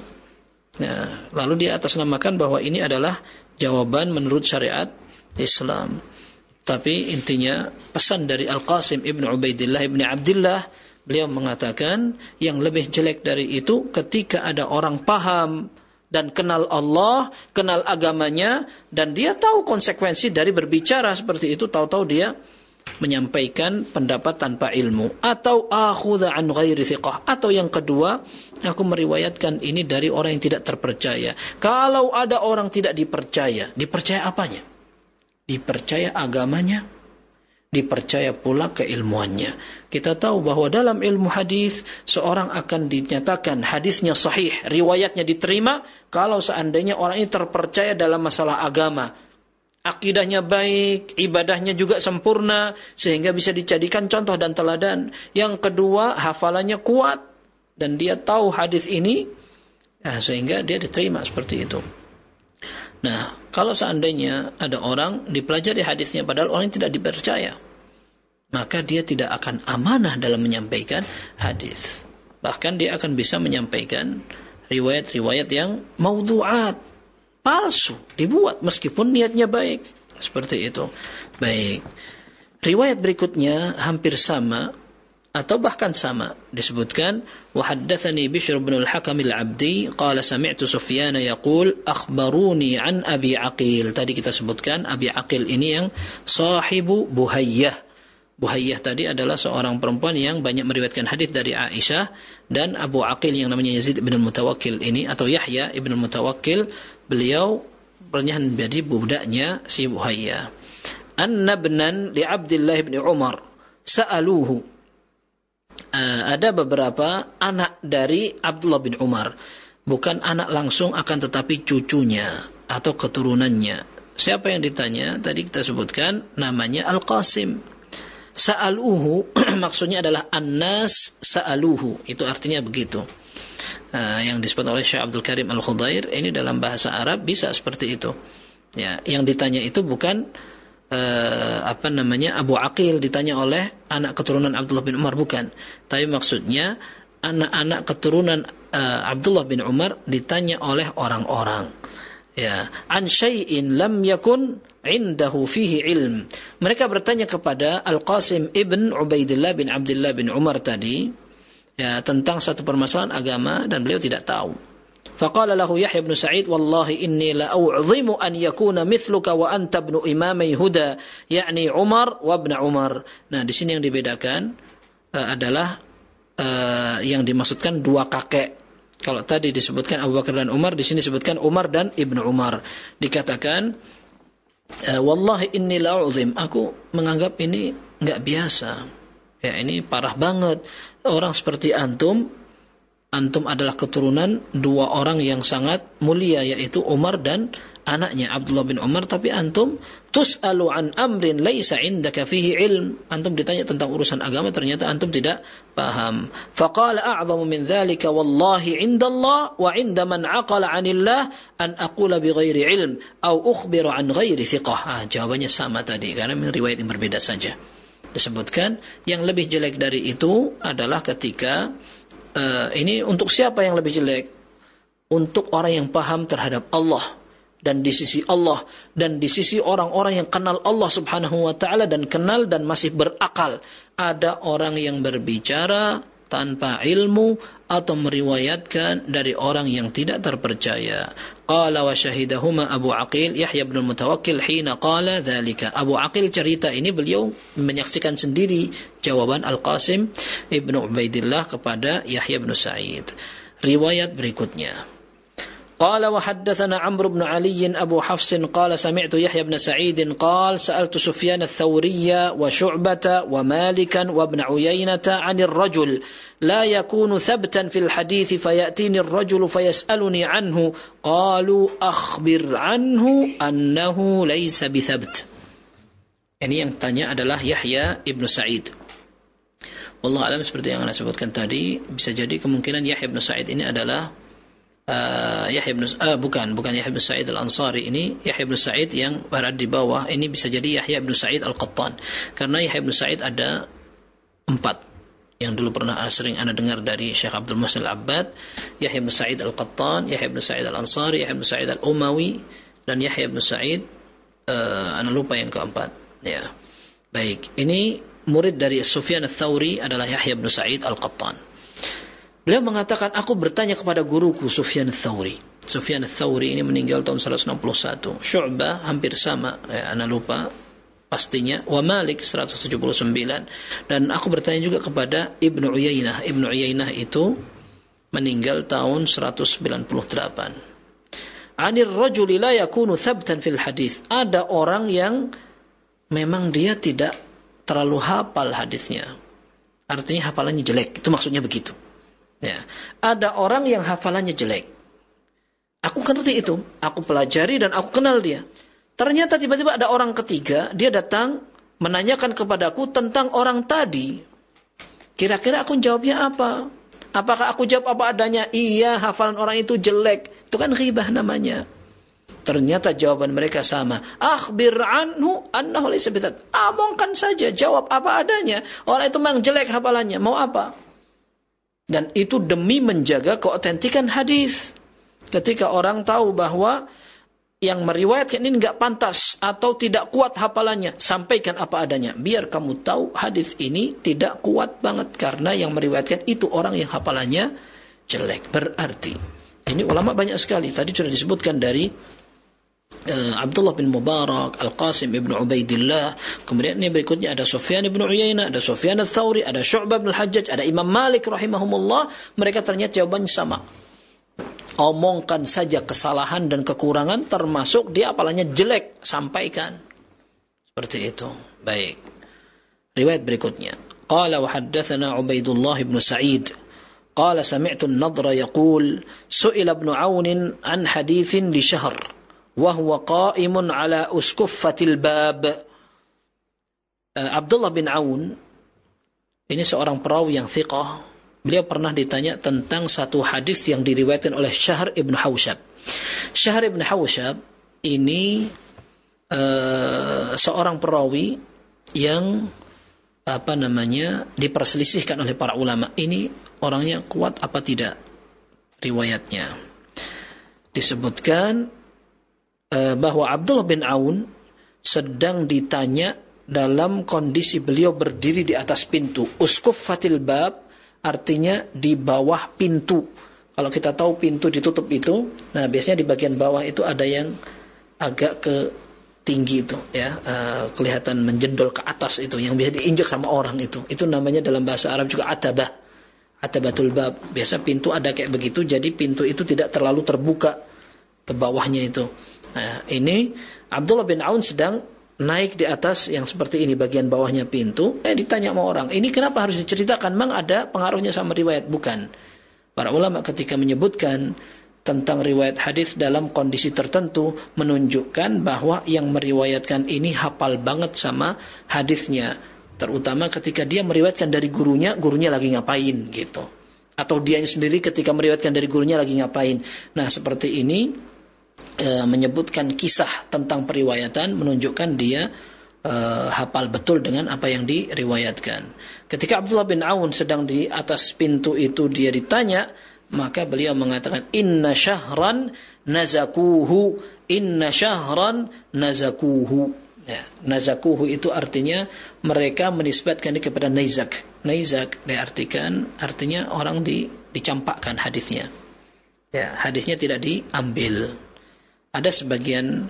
Nah, lalu dia atasnamakan bahwa ini adalah jawaban menurut syariat Islam. Tapi intinya pesan dari Al-Qasim Ibn Ubaidillah Ibn Abdillah, beliau mengatakan yang lebih jelek dari itu ketika ada orang paham dan kenal Allah, kenal agamanya, dan dia tahu konsekuensi dari berbicara seperti itu, tahu-tahu dia menyampaikan pendapat tanpa ilmu, atau akhudha an ghairi thiqah, atau yang kedua, aku meriwayatkan ini dari orang yang tidak terpercaya. Kalau ada orang tidak dipercaya apanya? Dipercaya agamanya, dipercaya pula keilmuannya. Kita tahu bahwa dalam ilmu hadis seorang akan dinyatakan hadisnya sahih, riwayatnya diterima kalau seandainya orang ini terpercaya dalam masalah agama. Akidahnya baik, ibadahnya juga sempurna sehingga bisa dijadikan contoh dan teladan. Yang kedua, hafalannya kuat dan dia tahu hadis ini, sehingga dia diterima seperti itu. Nah, kalau seandainya ada orang dipelajari hadisnya padahal orang tidak dipercaya, maka dia tidak akan amanah dalam menyampaikan hadis. Bahkan dia akan bisa menyampaikan riwayat-riwayat yang maudhu'at, palsu, dibuat meskipun niatnya baik. Seperti itu. Baik. Riwayat berikutnya hampir sama, atau bahkan sama. Disebutkan wa haddatsani Bishr bin al-Hakam al-Abdi qala sami'tu Sufyan yaqul akhbaruni an Abi Aqil. Tadi kita sebutkan Abi Aqil ini yang sahibu Buhayyah. Buhayyah tadi adalah seorang perempuan yang banyak meriwayatkan hadis dari Aisyah, dan Abu Aqil yang namanya Yazid bin al-Mutawakkil ini atau Yahya ibn al-Mutawakkil, beliau pernah menjadi budaknya si Buhayyah. Annabnan li Abdullah bin Umar sa'aluhu. Ada beberapa anak dari Abdullah bin Umar, bukan anak langsung akan tetapi cucunya atau keturunannya. Siapa yang ditanya? Tadi kita sebutkan namanya Al-Qasim. Sa'aluhu maksudnya adalah An-nas sa'aluhu, itu artinya begitu. Yang disebut oleh Syekh Abdul Karim Al-Khudair ini dalam bahasa Arab bisa seperti itu. Ya, yang ditanya itu bukan Abu Aqil ditanya oleh anak keturunan Abdullah bin Umar, bukan. Tapi maksudnya anak-anak keturunan Abdullah bin Umar ditanya oleh orang-orang. Ya, an syai'in lam yakun indahu fihi ilm. Mereka bertanya kepada Al-Qasim ibn Ubaidillah bin Abdullah bin Umar tadi, ya, tentang satu permasalahan agama dan beliau tidak tahu. فقال له يحيى بن سعيد والله إني لأعظم أن يكون مثلك وأنت ابن إمامي هدى يعني عمر وابن عمر. Nah, di sini yang dibedakan adalah yang dimaksudkan dua kakek. Kalau tadi disebutkan Abu Bakar dan Umar, di sini disebutkan Umar dan Ibnu Umar. Dikatakan wallahi inni la'uzim, aku menganggap ini enggak biasa. Ya, ini parah banget. Orang seperti antum adalah keturunan dua orang yang sangat mulia, yaitu Umar dan anaknya Abdullah bin Umar, tapi antum tus'alu an amrin laisa indaka fihi ilm. Antum ditanya tentang urusan agama, ternyata antum tidak paham. Faqala a'zamu min dhalika wallahi indallah wa inda man aqala 'anillah an aqula bighairi ilm au ukhbiru an ghairi thiqah. Jawabannya sama tadi karena riwayat yang berbeda saja. Disebutkan yang lebih jelek dari itu adalah ketika ini untuk siapa yang lebih jelek? Untuk orang yang paham terhadap Allah dan di sisi Allah dan di sisi orang-orang yang kenal Allah Subhanahu wa taala dan kenal dan masih berakal. Ada orang yang berbicara tanpa ilmu atau meriwayatkan dari orang yang tidak terpercaya. Qala wa syahidahuma Abu Aqil Yahya bin Mutawakkil hina qala dzalika. Abu Aqil cerita ini beliau menyaksikan sendiri jawaban Al-Qasim Ibnu Ubaidillah kepada Yahya bin Sa'id. Riwayat berikutnya. قال وحدثنا عمرو بن علي أبو حفص قال سمعت يحيى بن سعيد قال سألت سفيان الثوري وشعبة ومالكا وابن عيينة عن الرجل لا يكون ثبتا في الحديث فيأتيني الرجل فيسألني عنه قالوا أخبر عنه أنه ليس بثبت. Ini yang tanya adalah Yahya ibn Sa'id. Wallahu alam, seperti yang Anda sebutkan tadi, bisa jadi kemungkinan Yahya ibn Sa'id ini adalah bukan Yahya bin Sa'id Al-Ansari, ini Yahya bin Sa'id yang berada di bawah. Ini bisa jadi Yahya bin Sa'id Al-Qattan, karena Yahya bin Sa'id ada 4 yang dulu pernah sering Anda dengar dari Syekh Abdul Muhsin Al-Abbad. Yahya bin Sa'id Al-Qattan, Yahya bin Sa'id Al-Ansari, Yahya bin Sa'id Al-Umawi, dan Yahya bin Sa'id Anda lupa yang keempat. Ya, baik, ini murid dari Sufyan Ats-Tsauri adalah Yahya bin Sa'id Al-Qattan. Beliau mengatakan, aku bertanya kepada guruku Sufyan Ats-Tsauri. Sufyan Ats-Tsauri ini meninggal tahun 161. Syu'bah hampir sama, Anda lupa pastinya. Wa Malik 179. Dan aku bertanya juga kepada Ibnu Uyainah. Ibnu Uyainah itu meninggal tahun 198. Anir rajuli la yakunu thabtan fil hadis. Ada orang yang memang dia tidak terlalu hafal hadisnya. Artinya hafalannya jelek. Itu maksudnya begitu. Ya, ada orang yang hafalannya jelek. Aku ngerti itu, aku pelajari dan aku kenal dia. Ternyata tiba-tiba ada orang ketiga, dia datang menanyakan kepadaku tentang orang tadi. Kira-kira aku jawabnya apa? Apakah aku jawab apa adanya? Iya, hafalan orang itu jelek. Itu kan ghibah namanya. Ternyata jawaban mereka sama. Akhbir anhu annahu laysa bitsab. Omongkan saja, jawab apa adanya. Orang itu memang jelek hafalannya, mau apa? Dan itu demi menjaga keautentikan hadis. Ketika orang tahu bahwa yang meriwayatkan ini enggak pantas atau tidak kuat hafalannya, sampaikan apa adanya. Biar kamu tahu hadis ini tidak kuat banget karena yang meriwayatkan itu orang yang hafalannya jelek. Berarti ini ulama banyak sekali. Tadi sudah disebutkan dari Abdullah bin Mubarak, Al-Qasim ibn Ubaidillah. Kemudian ini berikutnya ada Sufyan ibn Uyainah, ada Sufyan al-Thawri, ada Syu'bah bin Al-Hajjaj, ada Imam Malik rahimahumullah. Mereka ternyata jawabannya sama. Omongkan saja kesalahan dan kekurangan, termasuk dia hafalannya jelek, sampaikan. Seperti itu. Baik. Riwayat berikutnya. Qala wa haddatsana Ubaidullah ibn Sa'id. Qala sami'tu an-Nadra yaqul su'ila ibn Aun an haditsin li syahr wa huwa qa'imun ala uskuffatil bab. Abdullah bin Aun ini seorang perawi yang thiqah. Beliau pernah ditanya tentang satu hadis yang diriwayatkan oleh Syahr ibn Hawshab. Syahr ibn Hawshab ini seorang perawi yang diperselisihkan oleh para ulama. Ini orangnya kuat apa tidak riwayatnya. Disebutkan bahwa Abdullah bin Aun sedang ditanya dalam kondisi beliau berdiri di atas pintu. Uskuffatil bab artinya di bawah pintu. Kalau kita tahu pintu ditutup itu, nah biasanya di bagian bawah itu ada yang agak ke tinggi itu, ya, kelihatan menjendol ke atas itu, yang bisa diinjak sama orang itu. Itu namanya dalam bahasa Arab juga atabah, atabatul bab. Biasa pintu ada kayak begitu, jadi pintu itu tidak terlalu terbuka ke bawahnya itu. Nah, ini Abdullah bin Aun sedang naik di atas yang seperti ini, bagian bawahnya pintu. Ditanya sama orang, ini kenapa harus diceritakan? Memang ada pengaruhnya sama riwayat? Bukan. Para ulama ketika menyebutkan tentang riwayat hadis dalam kondisi tertentu, menunjukkan bahwa yang meriwayatkan ini hafal banget sama hadisnya. Terutama ketika dia meriwayatkan dari gurunya, gurunya lagi ngapain gitu. Atau dia sendiri ketika meriwayatkan dari gurunya lagi ngapain. Nah, seperti ini menyebutkan kisah tentang periwayatan, menunjukkan dia hafal betul dengan apa yang diriwayatkan. Ketika Abdullah bin Aun sedang di atas pintu itu, dia ditanya, maka beliau mengatakan, inna syahran nazakuhu, inna syahran nazakuhu. Ya, nazakuhu itu artinya mereka menisbatkan dia kepada naizak. Naizak diartikan artinya orang dicampakkan hadisnya. Ya, hadisnya tidak diambil. Ada sebagian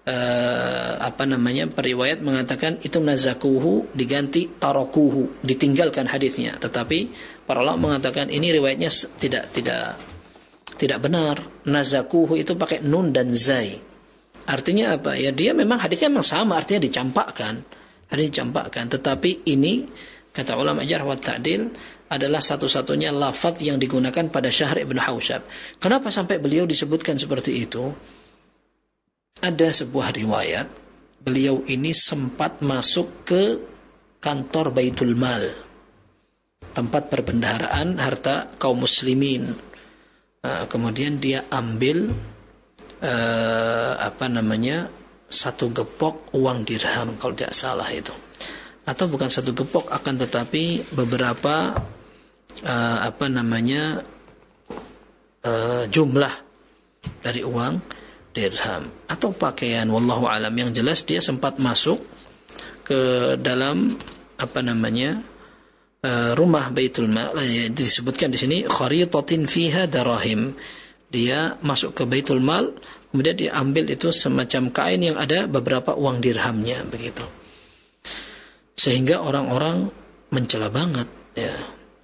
periwayat mengatakan itu nazakuhu diganti tarokuhu, ditinggalkan hadisnya. Tetapi para ulama mengatakan ini riwayatnya tidak benar. Nazakuhu itu pakai nun dan zai. Artinya apa? Ya dia memang hadisnya memang sama, artinya dicampakkan. Hadis dicampakkan. Tetapi ini kata ulama jarh wa ta'dil adalah satu-satunya lafaz yang digunakan pada Syahr ibn Hawshab. Kenapa sampai beliau disebutkan seperti itu? Ada sebuah riwayat, beliau ini sempat masuk ke kantor Baitul Mal, tempat perbendaharaan harta kaum muslimin. Kemudian dia ambil satu gepok uang dirham, kalau tidak salah itu. Atau bukan satu gepok, akan tetapi beberapa jumlah dari uang dirham atau pakaian, wallahu alam. Yang jelas dia sempat masuk ke dalam rumah Baitul Mal. Disebutkan di sini kharitatin fiha darahim. Dia masuk ke Baitul Mal, kemudian dia ambil itu semacam kain yang ada beberapa uang dirhamnya begitu. Sehingga orang-orang mencela banget, ya.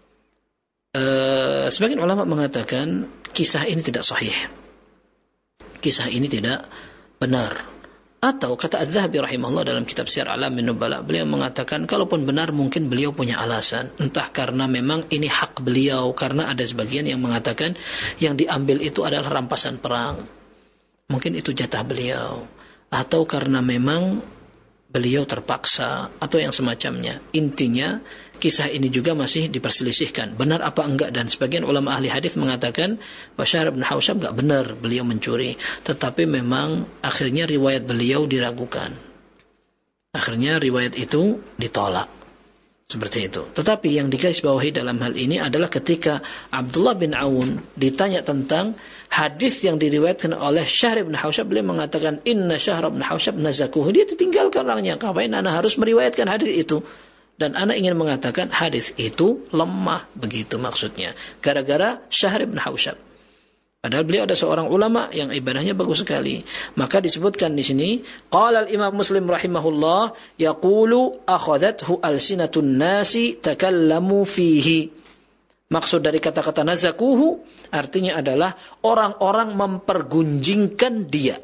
Sebagian ulama mengatakan kisah ini tidak sahih. Kisah ini tidak benar. Atau kata Az-Zahabi rahimahullah dalam kitab Syiar A'lamin Nubala, beliau mengatakan kalaupun benar mungkin beliau punya alasan. Entah karena memang ini hak beliau, karena ada sebagian yang mengatakan yang diambil itu adalah rampasan perang. Mungkin itu jatah beliau. Atau karena memang beliau terpaksa, atau yang semacamnya. Intinya kisah ini juga masih diperselisihkan, benar apa enggak. Dan sebagian ulama ahli hadis mengatakan Syahr bin Hawshab enggak benar beliau mencuri, tetapi memang akhirnya riwayat beliau diragukan, akhirnya riwayat itu ditolak, seperti itu. Tetapi yang digarisbawahi dalam hal ini adalah ketika Abdullah bin Aun ditanya tentang Hadis yang diriwayatkan oleh Syahr bin Hausyab, beliau mengatakan inna Syahr bin Hausyab nazakuhu, dia ditinggalkan orangnya. Ngapain ana harus meriwayatkan hadis itu? Dan ana ingin mengatakan hadis itu lemah, begitu maksudnya, gara-gara Syahr bin Hausyab. Padahal beliau ada seorang ulama yang ibadahnya bagus sekali. Maka disebutkan di sini, qala al-Imam Muslim rahimahullah, yaqulu akhadathu alsinatun nasi takallamu fihi. Maksud dari kata-kata nazakuhu artinya adalah orang-orang mempergunjingkan dia.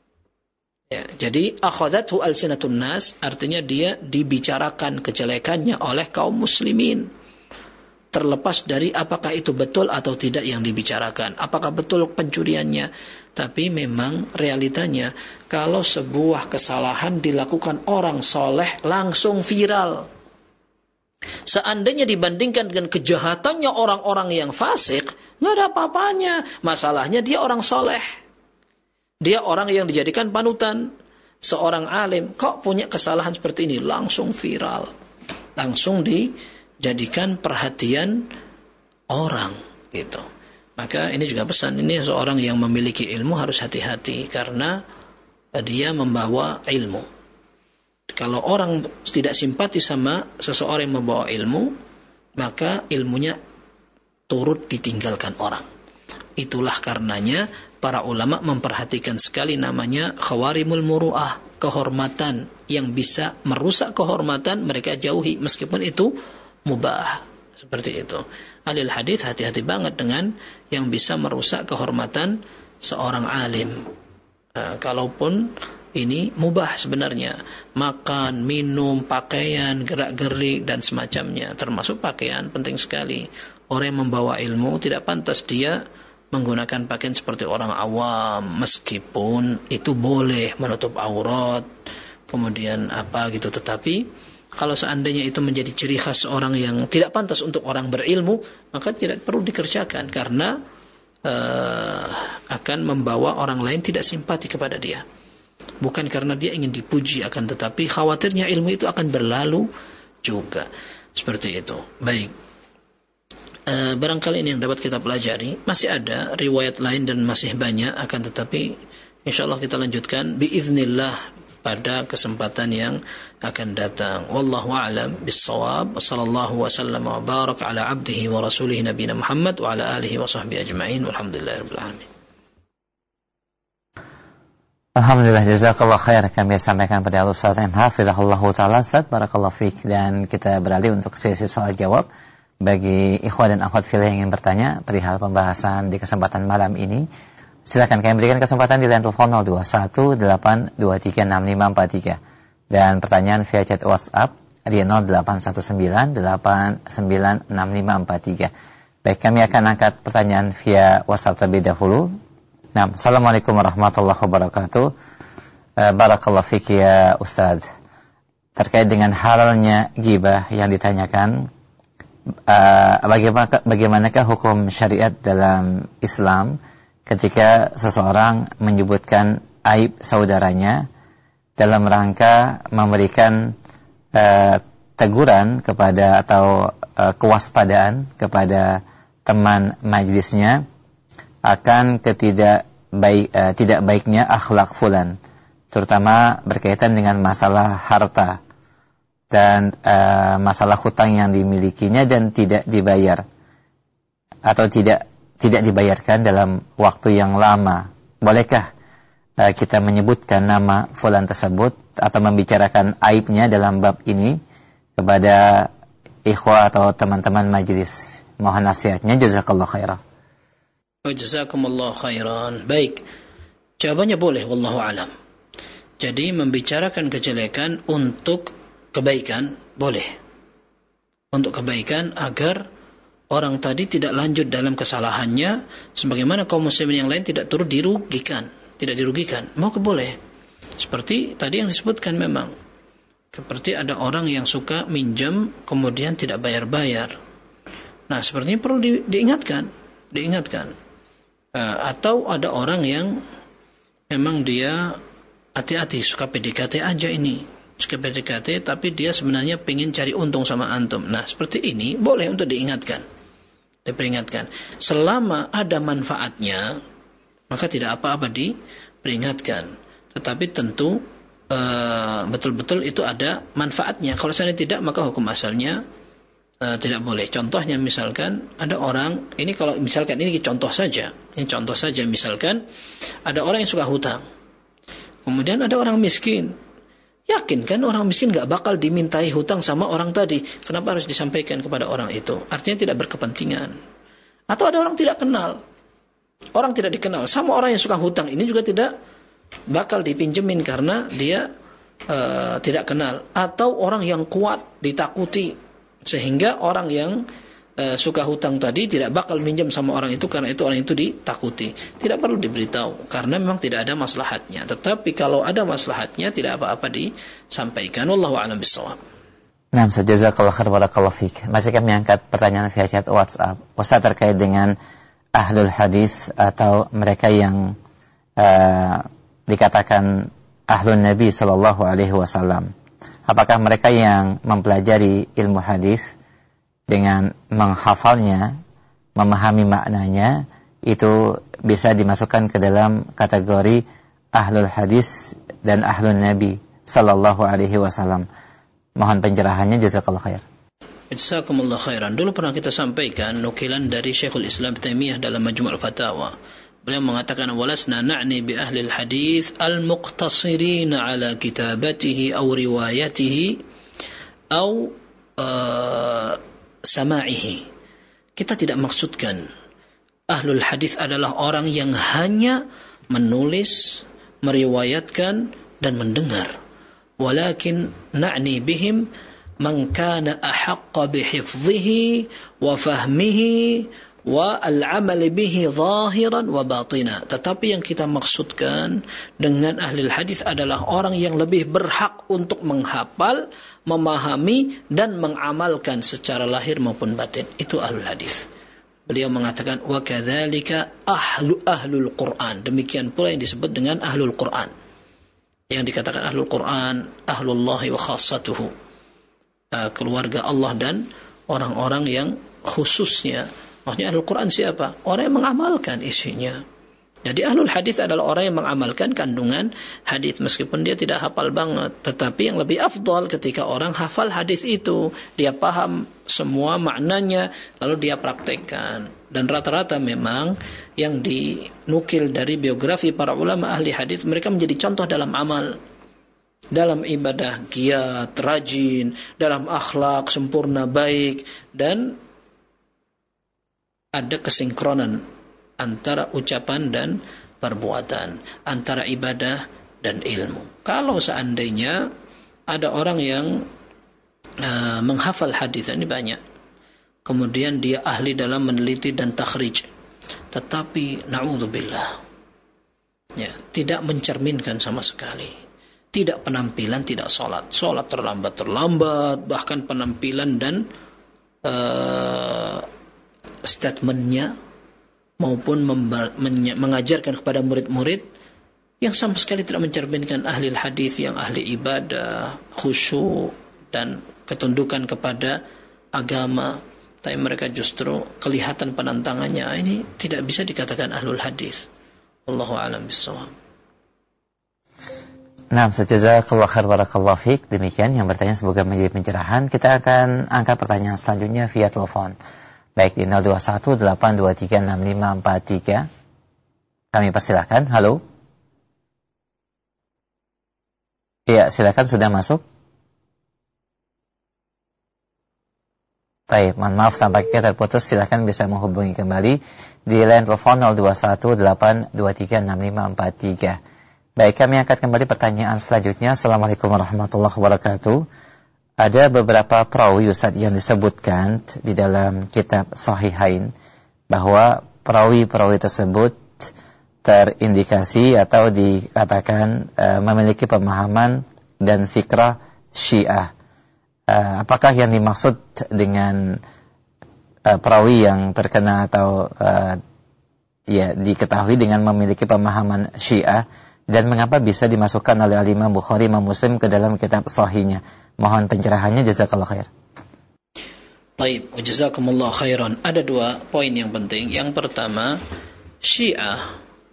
Ya, jadi akhadathu alsinatun nas artinya dia dibicarakan kejelekannya oleh kaum muslimin. Terlepas dari apakah itu betul atau tidak yang dibicarakan, apakah betul pencuriannya. Tapi memang realitanya kalau sebuah kesalahan dilakukan orang soleh langsung viral. Seandainya dibandingkan dengan kejahatannya orang-orang yang fasik, nggak ada apa-apanya. Masalahnya dia orang soleh, dia orang yang dijadikan panutan, seorang alim. Kok punya kesalahan seperti ini? Langsung viral, langsung dijadikan perhatian orang, gitu. Maka ini juga pesan, ini seorang yang memiliki ilmu harus hati-hati karena dia membawa ilmu. Kalau orang tidak simpati sama seseorang yang membawa ilmu, maka ilmunya turut ditinggalkan orang. Itulah karenanya para ulama memperhatikan sekali namanya khawarimul muru'ah, kehormatan. Yang bisa merusak kehormatan mereka jauhi meskipun itu mubah. Seperti itu. Alil hadis hati-hati banget dengan yang bisa merusak kehormatan seorang alim. Kalaupun ini mubah sebenarnya, makan, minum, pakaian, gerak-gerik dan semacamnya, termasuk pakaian penting sekali. Orang yang membawa ilmu tidak pantas dia menggunakan pakaian seperti orang awam, meskipun itu boleh menutup aurat, kemudian apa gitu. Tetapi kalau seandainya itu menjadi ciri khas orang yang tidak pantas untuk orang berilmu, maka tidak perlu dikerjakan karena akan membawa orang lain tidak simpati kepada dia. Bukan karena dia ingin dipuji, akan tetapi khawatirnya ilmu itu akan berlalu juga. Seperti itu. Baik. Barangkali ini yang dapat kita pelajari. Masih ada riwayat lain dan masih banyak, akan tetapi insyaallah kita lanjutkan biiznillah pada kesempatan yang akan datang. Wallahu a'lam bis-shawab. Wassallallahu wasallam wa baraka ala abdihi wa rasulih nabiyina Muhammad wa ala alihi wa sahbihi ajma'in. Walhamdulillahirabbil alamin. Alhamdulillah, jazakallah khair. Kami sampaikan pada Ustaz M. Hafizahullah Ta'ala. Ustaz, barakallahu fiik. Dan kita beralih untuk sesi soal jawab. Bagi ikhwan dan akhwat fillah yang ingin bertanya perihal pembahasan di kesempatan malam ini, silakan kami berikan kesempatan di line telepon 0218236543. Dan pertanyaan via chat WhatsApp di 0819896543. Baik, kami akan angkat pertanyaan via WhatsApp terlebih dahulu. Nah, Assalamualaikum warahmatullahi wabarakatuh. Barakallahu fiik ya Ustaz. Terkait dengan halalnya ghibah yang ditanyakan, bagaimanakah hukum syariat dalam Islam ketika seseorang menyebutkan aib saudaranya dalam rangka memberikan teguran kepada atau kewaspadaan kepada teman majelisnya akan tidak baiknya akhlak fulan, terutama berkaitan dengan masalah harta dan masalah hutang yang dimilikinya dan tidak dibayar atau tidak dibayarkan dalam waktu yang lama. Bolehkah kita menyebutkan nama fulan tersebut atau membicarakan aibnya dalam bab ini kepada ikhwah atau teman-teman majelis? Mohon nasihatnya, jazakallahu khairan. Jazakumullah khairan. Baik, jawabannya boleh, wallahu alam. Jadi membicarakan kejelekan untuk kebaikan boleh, untuk kebaikan agar orang tadi tidak lanjut dalam kesalahannya, sebagaimana kaum muslimin yang lain tidak turut dirugikan, maka boleh. Seperti tadi yang disebutkan, memang seperti ada orang yang suka minjam kemudian tidak bayar-bayar. Nah, sepertinya perlu diingatkan. Atau ada orang yang memang dia hati-hati, suka PDKT aja ini, suka PDKT tapi dia sebenarnya pengen cari untung sama antum. Nah, seperti ini boleh untuk diperingatkan. Selama ada manfaatnya, maka tidak apa-apa diperingatkan. Tetapi tentu betul-betul itu ada manfaatnya. Kalau seandainya tidak, maka hukum asalnya tidak boleh. Contohnya misalkan ada orang, ini kalau misalkan ini contoh saja misalkan ada orang yang suka hutang, kemudian ada orang miskin. Yakin kan orang miskin gak bakal dimintai hutang sama orang tadi, kenapa harus disampaikan kepada orang itu? Artinya tidak berkepentingan. Atau ada orang tidak kenal, orang tidak dikenal sama orang yang suka hutang, ini juga tidak bakal dipinjemin karena dia tidak kenal. Atau orang yang kuat ditakuti, sehingga orang yang suka hutang tadi tidak bakal minjem sama orang itu karena itu orang itu ditakuti. Tidak perlu diberitahu karena memang tidak ada maslahatnya. Tetapi kalau ada maslahatnya tidak apa-apa disampaikan. Wallahu a'lam bishawab. Nah, jazakallahu khair barakallahu fik. Masih kami angkat pertanyaan via chat WhatsApp. Ustaz, terkait dengan ahlul hadis atau mereka yang dikatakan ahlun Nabi sallallahu alaihi wasallam. Apakah mereka yang mempelajari ilmu hadis dengan menghafalnya, memahami maknanya, itu bisa dimasukkan ke dalam kategori ahlul hadis dan ahlun Nabi sallallahu alaihi wasallam? Mohon pencerahannya, jazakallahu khair. Jazakumullah khairan. Dulu pernah kita sampaikan nukilan dari Syekhul Islam Taimiyah dalam Majmu' al-Fatawa. Beliau mengatakan walasna na'ni bi ahli al-hadis al-muqtasirin ala kitabatihi aw riwayatihi aw sama'ihi. Kita tidak maksudkan ahlul hadis adalah orang yang hanya menulis, meriwayatkan dan mendengar. Walakin na'ni bihim man kana ahaqqa bihifdhihi wa fahmihi wa al-amal bihi zahiran wa batina. Tetapi yang kita maksudkan dengan ahli hadis adalah orang yang lebih berhak untuk menghafal, memahami dan mengamalkan secara lahir maupun batin. Itu ahlul hadis. Beliau mengatakan wa kadzalika ahlul Quran. Demikian pula yang disebut dengan ahlul Quran. Yang dikatakan ahlul Quran, ahlullahi wa khassatuhu. Keluarga Allah dan orang-orang yang khususnya. Maksudnya ahlul Quran siapa? Orang yang mengamalkan isinya. Jadi ahlul hadis adalah orang yang mengamalkan kandungan hadis meskipun dia tidak hafal banget. Tetapi yang lebih afdal ketika orang hafal hadis itu, dia paham semua maknanya lalu dia praktekkan. Dan rata-rata memang yang dinukil dari biografi para ulama ahli hadis, mereka menjadi contoh dalam amal, dalam ibadah giat, rajin, dalam akhlak sempurna baik, dan ada kesinkronan antara ucapan dan perbuatan, antara ibadah dan ilmu. Kalau seandainya ada orang yang menghafal hadis, ini banyak, kemudian dia ahli dalam meneliti dan takhrij, tetapi na'udzubillah, ya, tidak mencerminkan sama sekali, tidak penampilan, tidak sholat terlambat, bahkan penampilan dan statementnya maupun mengajarkan kepada murid-murid yang sama sekali tidak mencerminkan ahli hadis yang ahli ibadah, khusyuk dan ketundukan kepada agama. Tapi mereka justru kelihatan penantangannya, ini tidak bisa dikatakan ahlul hadis. Wallahu a'lam bishawab. Nah, jazakallahu khair barakallahu fik. Demikian yang bertanya, semoga menjadi pencerahan. Kita akan angkat pertanyaan selanjutnya via telepon. Baik di 0218236543. Kami persilahkan. Halo. Iya, silakan, sudah masuk. Baik, mohon maaf tampaknya terputus. Silakan bisa menghubungi kembali di line telepon 0218236543. Baik, kami angkat kembali pertanyaan selanjutnya. Assalamualaikum warahmatullahi wabarakatuh. Ada beberapa perawi Ustaz yang disebutkan di dalam kitab Sahihain bahwa perawi-perawi tersebut terindikasi atau dikatakan memiliki pemahaman dan fikrah Syiah. Apakah yang dimaksud dengan perawi yang terkena atau diketahui dengan memiliki pemahaman Syiah, dan mengapa bisa dimasukkan oleh Imam Bukhari, Imam Muslim ke dalam kitab Sahihnya? Mohon pencerahannya, jazakallahu khair. Baik, jazakumullah khairan. Ada dua poin yang penting. Yang pertama, Syiah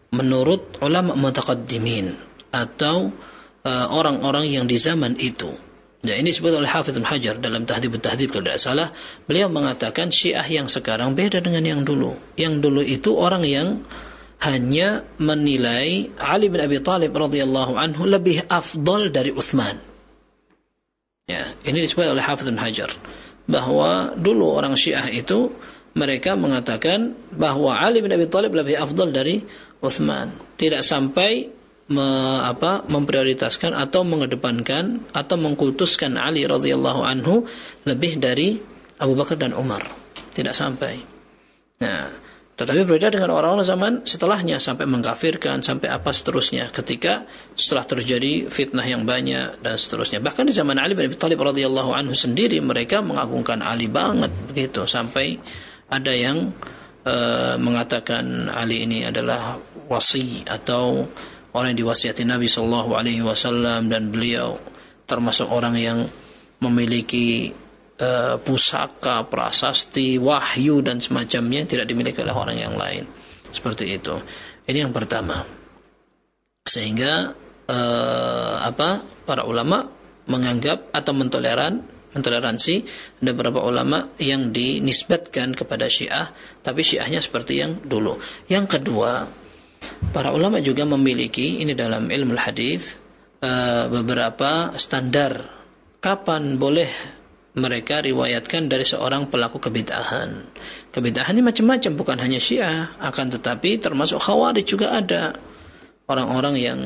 menurut ulama mutaqaddimin atau orang-orang yang di zaman itu. Ya, ini disebut oleh Hafidz Ibnu Hajar dalam Tahdhibut Tahdhib kalau tidak salah. Beliau mengatakan Syiah yang sekarang beda dengan yang dulu. Yang dulu itu orang yang hanya menilai Ali bin Abi Thalib radhiyallahu anhu lebih afdal dari Utsman. Ya, ini disebut oleh Hafidz Ibnu Hajar bahwa dulu orang Syiah itu mereka mengatakan bahwa Ali bin Abi Thalib lebih afdal dari Utsman. Tidak sampai memprioritaskan atau mengedepankan atau mengkultuskan Ali radhiyallahu anhu lebih dari Abu Bakar dan Umar. Tidak sampai. Nah, tetapi berbeda dengan orang-orang zaman setelahnya sampai mengkafirkan, sampai apa seterusnya ketika setelah terjadi fitnah yang banyak dan seterusnya. Bahkan di zaman Ali bin Abi Thalib radhiyallahu anhu sendiri mereka mengagungkan Ali banget begitu, sampai ada yang mengatakan Ali ini adalah wasi atau orang yang diwasiati Nabi sallallahu alaihi wasallam, dan beliau termasuk orang yang memiliki pusaka, prasasti, wahyu dan semacamnya yang tidak dimiliki oleh orang yang lain. Seperti itu. Ini yang pertama. Sehingga para ulama menganggap atau mentoleransi ada beberapa ulama yang dinisbatkan kepada Syiah, tapi Syiahnya seperti yang dulu. Yang kedua, para ulama juga memiliki, ini dalam ilmu hadis, beberapa standar kapan boleh mereka riwayatkan dari seorang pelaku kebid'ahan. Kebid'ahan ini macam-macam, bukan hanya Syiah, akan tetapi termasuk Khawarij juga ada. Orang-orang yang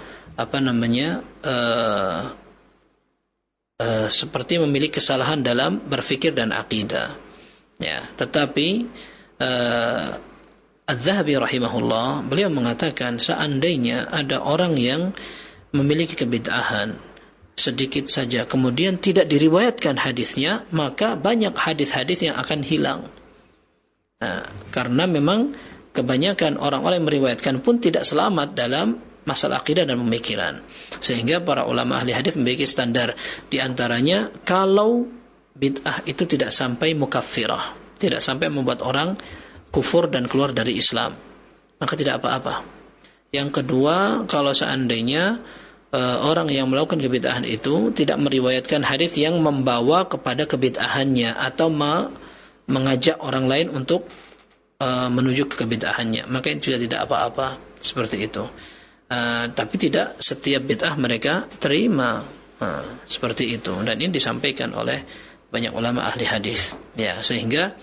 seperti memiliki kesalahan dalam berfikir dan akidah. Ya, tetapi Az-Zahabi rahimahullah, beliau mengatakan seandainya ada orang yang memiliki kebid'ahan sedikit saja kemudian tidak diriwayatkan hadisnya, maka banyak hadis-hadis yang akan hilang. Nah, karena memang kebanyakan orang-orang yang meriwayatkan pun tidak selamat dalam masalah akidah dan pemikiran. Sehingga para ulama ahli hadis memiliki standar, di antaranya kalau bid'ah itu tidak sampai mukaffirah, tidak sampai membuat orang kufur dan keluar dari Islam, maka tidak apa-apa. Yang kedua, kalau seandainya orang yang melakukan kebid'ahan itu tidak meriwayatkan hadis yang membawa kepada kebid'ahannya atau mengajak orang lain untuk menuju ke kebid'ahannya, maka itu juga tidak apa-apa. Seperti itu. Tapi tidak setiap bid'ah mereka terima. Seperti itu. Dan ini disampaikan oleh banyak ulama ahli hadis. Ya, sehingga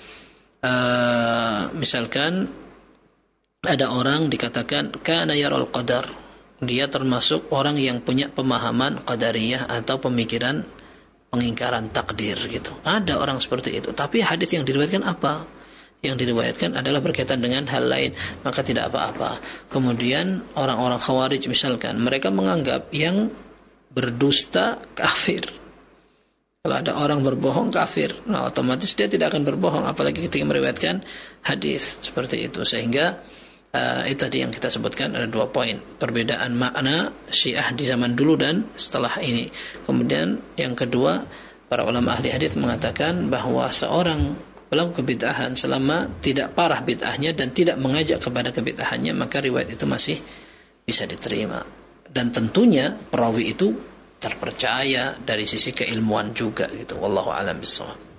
misalkan ada orang dikatakan kana yaral qadar, dia termasuk orang yang punya pemahaman qadariyah atau pemikiran pengingkaran takdir gitu. Ada orang seperti itu, tapi hadis yang diriwayatkan apa? Yang diriwayatkan adalah berkaitan dengan hal lain, maka tidak apa-apa. Kemudian orang-orang Khawarij misalkan, mereka menganggap yang berdusta kafir. Kalau ada orang berbohong kafir, nah otomatis dia tidak akan berbohong, apalagi ketika meriwayatkan hadis seperti itu. Sehingga itu tadi yang kita sebutkan, ada 2 poin perbedaan makna Syiah di zaman dulu dan setelah ini. Kemudian yang kedua, para ulama ahli hadis mengatakan bahwa seorang pelaku kebid'ahan selama tidak parah bid'ahnya dan tidak mengajak kepada kebid'ahannya, maka riwayat itu masih bisa diterima. Dan tentunya perawi itu terpercaya dari sisi keilmuan juga gitu. Wallahu a'lam bishawab.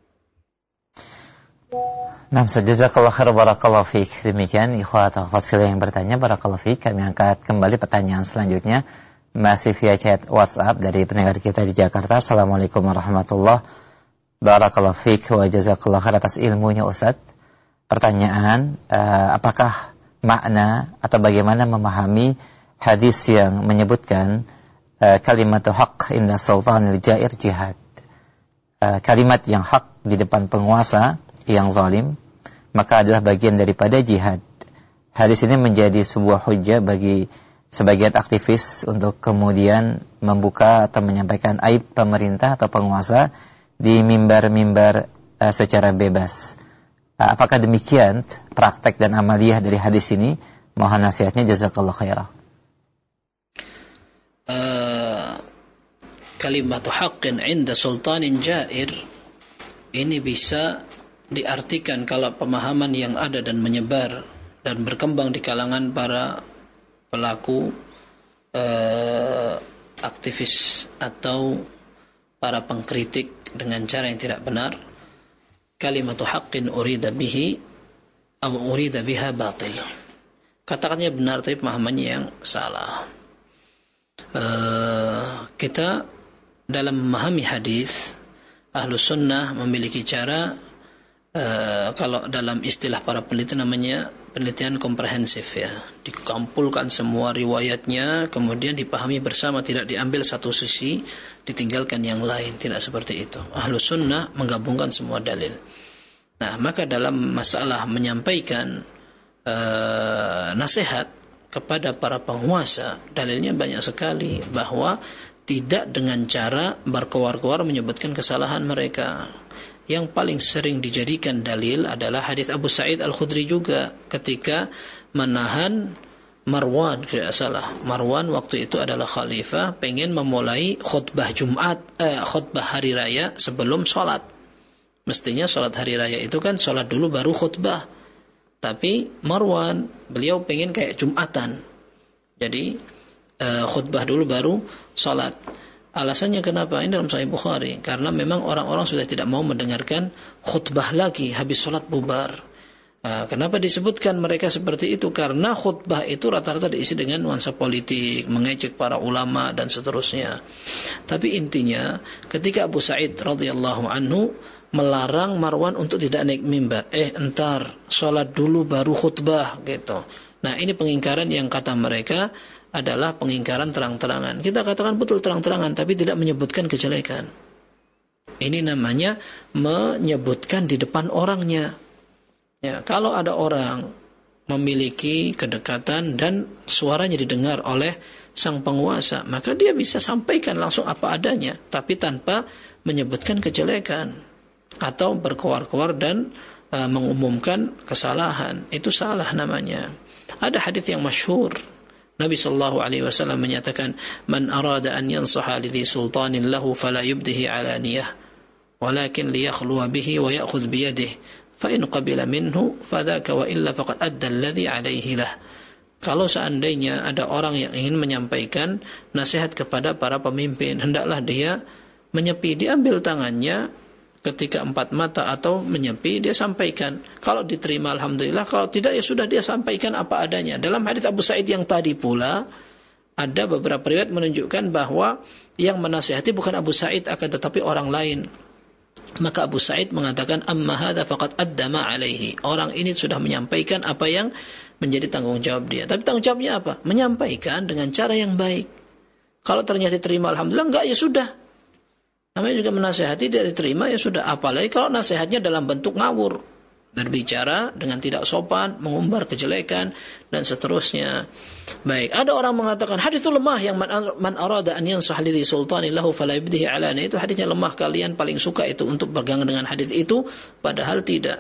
Nah, jazakallahu khair, barakallahu fiik. Demikian ikhwat akhwat fillah yang bertanya, barakallahu fiik. Kami angkat kembali pertanyaan selanjutnya masih via chat WhatsApp dari pendengar kita di Jakarta. Assalamualaikum warahmatullahi wabarakatuh. Barakallahu fiik wa jazakallahu khair atas ilmunya Ustaz. Pertanyaan, apakah makna atau bagaimana memahami hadis yang menyebutkan kalimatu haq inda sultanil jair jihad? Kalimat yang hak di depan penguasa yang zalim maka adalah bagian daripada jihad. Hadis ini menjadi sebuah hujjah bagi sebagian aktivis untuk kemudian membuka atau menyampaikan aib pemerintah atau penguasa di mimbar-mimbar secara bebas. Apakah demikian praktek dan amaliyah dari hadis ini? Mohon nasihatnya, jazakallahu khairah. Kalimatu haqqin 'inda sultanin jair ini bisa diartikan kalau pemahaman yang ada dan menyebar dan berkembang di kalangan para pelaku aktivis atau para pengkritik dengan cara yang tidak benar, kalimatu haqqin urida bihi atau urida biha batil. Katakannya benar tapi pemahamannya yang salah. Kita dalam memahami hadis, Ahlus Sunnah memiliki cara, kalau dalam istilah para peneliti namanya penelitian komprehensif ya. Dikumpulkan semua riwayatnya, kemudian dipahami bersama, tidak diambil satu sisi, ditinggalkan yang lain, tidak seperti itu. Ahlus Sunnah menggabungkan semua dalil. Nah, maka dalam masalah menyampaikan nasihat kepada para penguasa, dalilnya banyak sekali, bahwa tidak dengan cara berkoar-koar menyebutkan kesalahan mereka. Yang paling sering dijadikan dalil adalah hadis Abu Sa'id Al-Khudri juga ketika menahan Marwan, tidak salah. Marwan waktu itu adalah khalifah, pengen memulai khutbah khutbah hari raya sebelum sholat. Mestinya sholat hari raya itu kan sholat dulu baru khutbah. Tapi Marwan, beliau pengen kayak Jumatan. Jadi khutbah dulu baru sholat. Alasannya kenapa? Ini dalam Sahih Bukhari. Karena memang orang-orang sudah tidak mau mendengarkan khutbah lagi habis sholat bubar. Kenapa disebutkan mereka seperti itu? Karena khutbah itu rata-rata diisi dengan nuansa politik, mengejek para ulama dan seterusnya. Tapi intinya, ketika Abu Sa'id radhiyallahu anhu melarang Marwan untuk tidak naik mimbar, entar sholat dulu baru khutbah gitu. Nah, ini pengingkaran yang kata mereka adalah pengingkaran terang-terangan. Kita katakan betul terang-terangan, tapi tidak menyebutkan kejelekan. Ini namanya menyebutkan di depan orangnya. Ya, kalau ada orang memiliki kedekatan dan suaranya didengar oleh sang penguasa, maka dia bisa sampaikan langsung apa adanya, tapi tanpa menyebutkan kejelekan atau berkoar-koar dan mengumumkan kesalahan. Itu salah namanya. Ada hadis yang masyhur, Nabi sallallahu alaihi wasallam menyatakan, "Man arada an yansaha lidhi sultanin lahu fala yubdihi alaniyah, walakin liyakhluwa bihi wa ya'khudh bi yadihi, fa in qabila minhu fadzaka wa illa faqad adda alladhi alaihi lah." Kalau seandainya ada orang yang ingin menyampaikan nasihat kepada para pemimpin, hendaklah dia menyepi, diambil tangannya ketika empat mata atau menyepi, dia sampaikan. Kalau diterima alhamdulillah, kalau tidak ya sudah dia sampaikan apa adanya. Dalam hadis Abu Sa'id yang tadi pula ada beberapa riwayat menunjukkan bahwa yang menasihati bukan Abu Sa'id akan tetapi orang lain. Maka Abu Sa'id mengatakan, amma hadza faqad adda ma alaihi. Orang ini sudah menyampaikan apa yang menjadi tanggung jawab dia. Tapi tanggung jawabnya apa? Menyampaikan dengan cara yang baik. Kalau ternyata diterima alhamdulillah, enggak ya sudah. Namanya juga menasihati, dia diterima ya sudah. Apalagi kalau nasihatnya dalam bentuk ngawur, berbicara dengan tidak sopan, mengumbar kejelekan dan seterusnya. Baik, ada orang mengatakan hadis itu lemah, yang man arada an yansah lidhi sultani lahu fala yubdihi alana, itu hadisnya lemah, kalian paling suka itu untuk berpegang dengan hadis itu, padahal tidak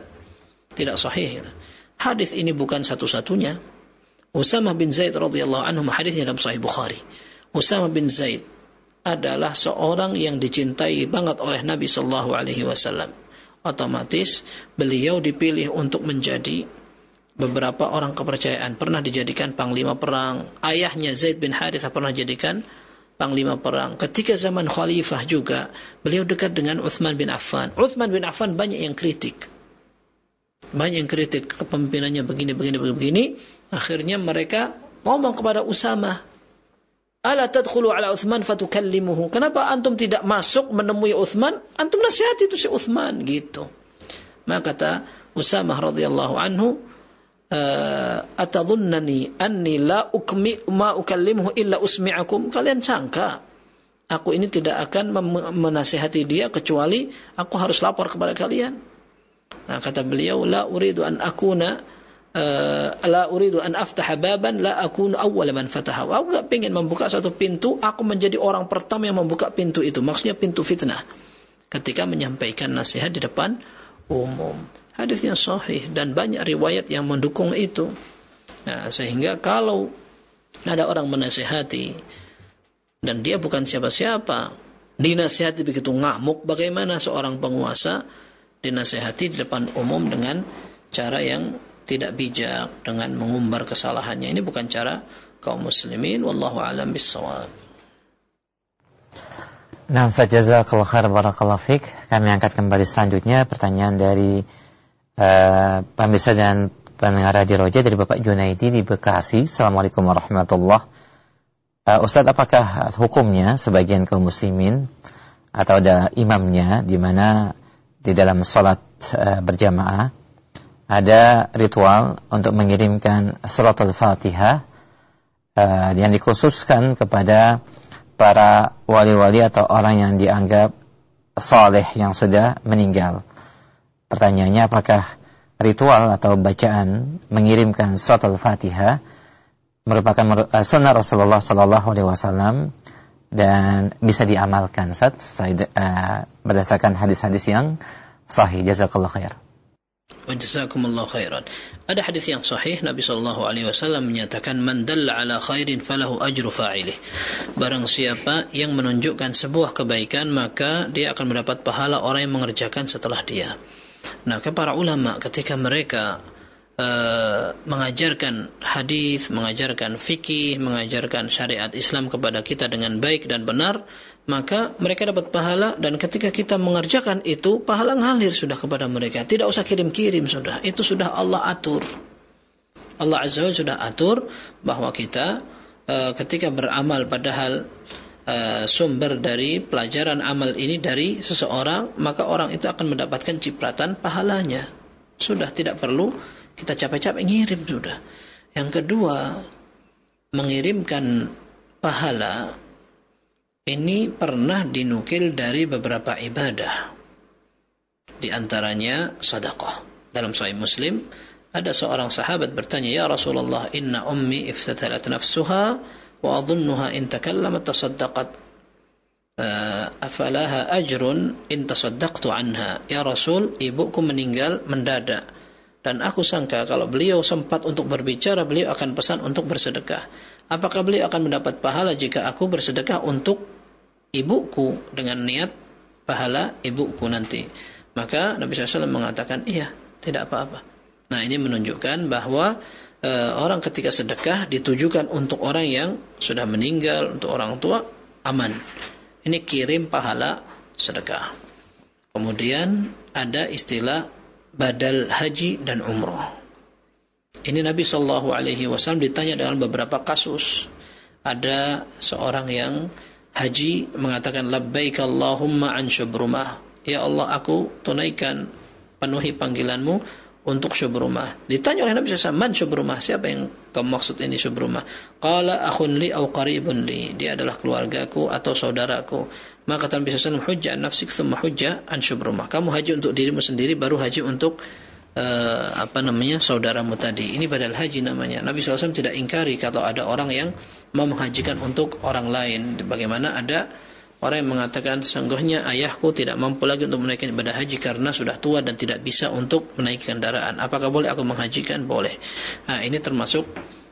sahih. Hadis ini bukan satu-satunya. Usamah bin Zaid radhiyallahu anhu, hadisnya dalam Sahih Bukhari. Usamah bin Zaid adalah seorang yang dicintai banget oleh Nabi sallallahu alaihi wasallam. Otomatis beliau dipilih untuk menjadi beberapa orang kepercayaan. Pernah dijadikan panglima perang. Ayahnya Zaid bin Harithah pernah dijadikan panglima perang. Ketika zaman khalifah juga beliau dekat dengan Utsman bin Affan. Utsman bin Affan banyak yang kritik. Banyak yang kritik kepemimpinannya begini. Akhirnya mereka ngomong kepada Usamah, ala tadkhulu ala Uthman fatukallimuhu. Kenapa antum tidak masuk menemui Uthman? Antum nasihati itu si Uthman gitu. Maka kata Usamah radhiyallahu anhu, atadhunnani anni la ukallimuhu illa usmi'akum. Kalian sangka aku ini tidak akan menasihati dia kecuali aku harus lapor kepada kalian. Nah, kata beliau, la uridu an aftaha baban la akunu awwala man fataha. Aku enggak ingin membuka satu pintu, aku menjadi orang pertama yang membuka pintu itu. Maksudnya pintu fitnah. Ketika menyampaikan nasihat di depan umum. Hadisnya sahih dan banyak riwayat yang mendukung itu. Nah, sehingga kalau ada orang menasihati dan dia bukan siapa-siapa, dinasihati begitu ngamuk, bagaimana seorang penguasa dinasihati di depan umum dengan cara yang tidak bijak dengan mengumbar kesalahannya. Ini bukan cara kaum muslimin. Wallahu a'lam bissawab. Nah, Ustaz, jazakallahu khair, barakallahu fik. Kami angkat kembali selanjutnya pertanyaan dari pemirsa dan pendengar Radio Roja dari Bapak Junaidi di Bekasi. Assalamualaikum warahmatullahi wabarakatuh. Ustaz, apakah hukumnya sebagian kaum muslimin atau ada imamnya di mana di dalam sholat berjamaah ada ritual untuk mengirimkan surat Al-Fatihah yang dikhususkan kepada para wali-wali atau orang yang dianggap saleh yang sudah meninggal. Pertanyaannya, apakah ritual atau bacaan mengirimkan surat Al-Fatihah merupakan sunnah Rasulullah sallallahu alaihi wasallam dan bisa diamalkan berdasarkan hadis-hadis yang sahih? Jazakallahu khair. Jazakumullahu khairan. Ada hadis yang sahih, Nabi sallallahu alaihi wasallam menyatakan, man dalla ala khairin falahu ajru fa'ilih. Barang siapa yang menunjukkan sebuah kebaikan, maka dia akan mendapat pahala orang yang mengerjakan setelah dia. Nah, para ulama ketika mereka mengajarkan hadis, mengajarkan fikih, mengajarkan syariat Islam kepada kita dengan baik dan benar, maka mereka dapat pahala, dan ketika kita mengerjakan itu, pahala ngalir sudah kepada mereka. Tidak usah kirim-kirim sudah. Itu sudah Allah atur. Allah Azza wa Jalla sudah atur bahwa kita ketika beramal padahal sumber dari pelajaran amal ini dari seseorang, maka orang itu akan mendapatkan cipratan pahalanya. Sudah tidak perlu kita capek-capek ngirim sudah. Yang kedua, mengirimkan pahala ini pernah dinukil dari beberapa ibadah. Di antaranya sedekah. Dalam Sahih Muslim ada seorang sahabat bertanya, "Ya Rasulullah, inna ummi iftatalat nafsuha wa adhunnuha in takallamat tasaddaqat. Afalaha ajrun in tasaddaqtu anha." Ya Rasul, ibuku meninggal mendadak, dan aku sangka kalau beliau sempat untuk berbicara, beliau akan pesan untuk bersedekah. Apakah beliau akan mendapat pahala jika aku bersedekah untuk ibuku dengan niat pahala ibuku nanti? Maka Nabi SAW mengatakan, iya, tidak apa-apa. Nah, ini menunjukkan bahwa orang ketika sedekah ditujukan untuk orang yang sudah meninggal, untuk orang tua, aman. Ini kirim pahala sedekah. Kemudian ada istilah badal haji dan umrah. Ini Nabi sallallahu alaihi wasallam ditanya dalam beberapa kasus. Ada seorang yang haji mengatakan, labbaik Allahumma an syubrumah. Ya Allah, aku tunaikan, penuhi panggilanmu untuk syubrumah. Ditanya oleh Nabi SAW, man syubrumah? Siapa yang kamu maksud ini syubrumah? Qala akhun li au qaribun li. Dia adalah keluargaku atau saudaraku. Maka kata Nabi SAW, hujja an nafsik thumma hujja an syubrumah. Kamu haji untuk dirimu sendiri, baru haji untuk saudaramu tadi. Ini badal haji namanya. Nabi SAW tidak ingkari kalau ada orang yang mau menghajikan untuk orang lain. Bagaimana ada orang yang mengatakan, sesungguhnya ayahku tidak mampu lagi untuk menaikkan ibadah haji karena sudah tua dan tidak bisa untuk menaiki kendaraan. Apakah boleh aku menghajikan? Boleh. Nah, ini termasuk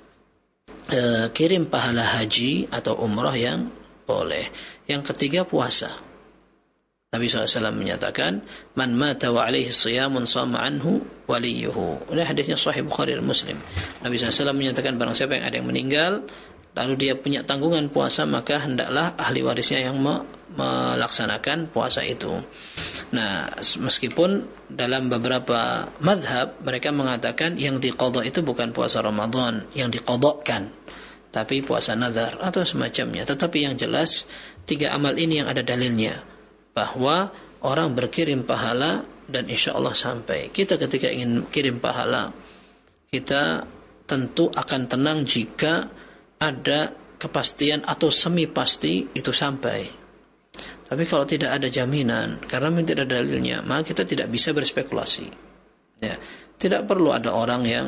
kirim pahala haji atau umrah yang boleh. Yang ketiga, puasa. Nabi SAW menyatakan, man mata wa alaihi siyamun sama anhu waliyuhu. Ini hadisnya Sahih Bukhari dan Muslim. Nabi SAW menyatakan, barang siapa yang ada yang meninggal lalu dia punya tanggungan puasa, maka hendaklah ahli warisnya yang melaksanakan puasa itu. Nah, meskipun dalam beberapa mazhab mereka mengatakan yang diqadha itu bukan puasa Ramadan yang diqadhakan, tapi puasa nazar atau semacamnya. Tetapi yang jelas, tiga amal ini yang ada dalilnya, bahwa orang berkirim pahala dan insya Allah sampai. Kita ketika ingin kirim pahala, kita tentu akan tenang jika ada kepastian atau semi pasti itu sampai. Tapi kalau tidak ada jaminan, karena tidak ada dalilnya, maka kita tidak bisa berspekulasi. Ya, tidak perlu ada orang yang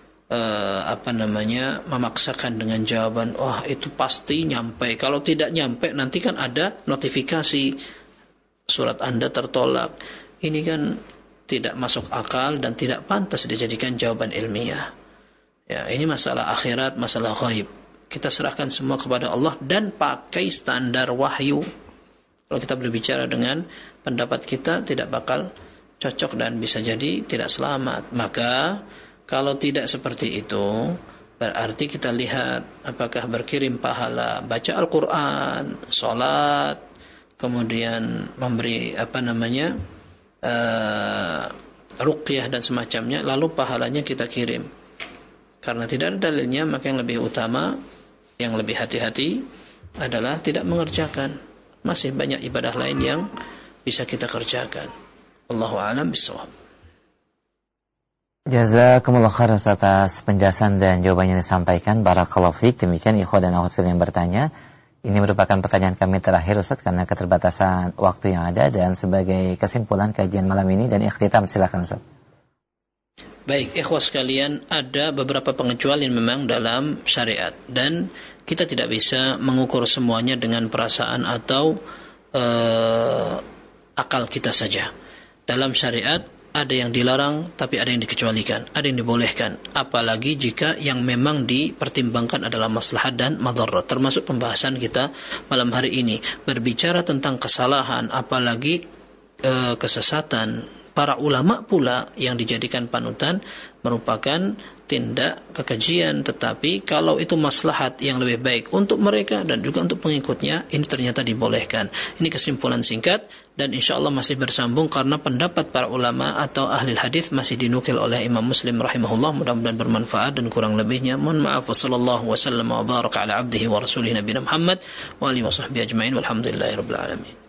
memaksakan dengan jawaban, itu pasti nyampe. Kalau tidak nyampe, nanti kan ada notifikasi surat Anda tertolak. Ini kan tidak masuk akal dan tidak pantas dijadikan jawaban ilmiah. Ya, ini masalah akhirat, masalah ghaib. Kita serahkan semua kepada Allah dan pakai standar wahyu. Kalau kita berbicara dengan pendapat kita, tidak bakal cocok dan bisa jadi tidak selamat. Maka Kalau tidak seperti itu, berarti kita lihat apakah berkirim pahala baca Al-Quran, sholat, kemudian memberi ruqyah dan semacamnya, lalu pahalanya kita kirim. Karena tidak ada dalilnya, maka yang lebih utama, yang lebih hati-hati adalah tidak mengerjakan. Masih banyak ibadah lain yang bisa kita kerjakan. Wallahu a'lam bishawab. Jazakumullah khairan atas penjelasan dan jawabannya yang disampaikan. Barakallahu fiik. Demikian ikhwan dan akhwat fillah yang bertanya. Ini merupakan pertanyaan kami terakhir Ustaz karena keterbatasan waktu yang ada, dan sebagai kesimpulan kajian malam ini dan ikhtitam, silakan Ustaz. Baik, ikhwah sekalian, ada beberapa pengecualian memang dalam syariat, dan kita tidak bisa mengukur semuanya dengan perasaan atau akal kita saja. Dalam syariat ada yang dilarang, tapi ada yang dikecualikan, ada yang dibolehkan. Apalagi jika yang memang dipertimbangkan adalah maslahat dan madarat. Termasuk pembahasan kita malam hari ini, berbicara tentang kesalahan, apalagi kesesatan para ulama pula yang dijadikan panutan, merupakan tindak kekejian. Tetapi kalau itu maslahat yang lebih baik untuk mereka dan juga untuk pengikutnya, ini ternyata dibolehkan. Ini kesimpulan singkat, dan insya Allah masih bersambung karena pendapat para ulama atau ahli hadis masih dinukil oleh Imam Muslim rahimahullah. Mudah-mudahan bermanfaat, dan kurang lebihnya mohon maaf. Wassallallahu wasallam wa baraka ala abdihi wa rasulih nabiyina Muhammad wa alihi wa sahbihi ajma'in walhamdulillahi rabbil alamin.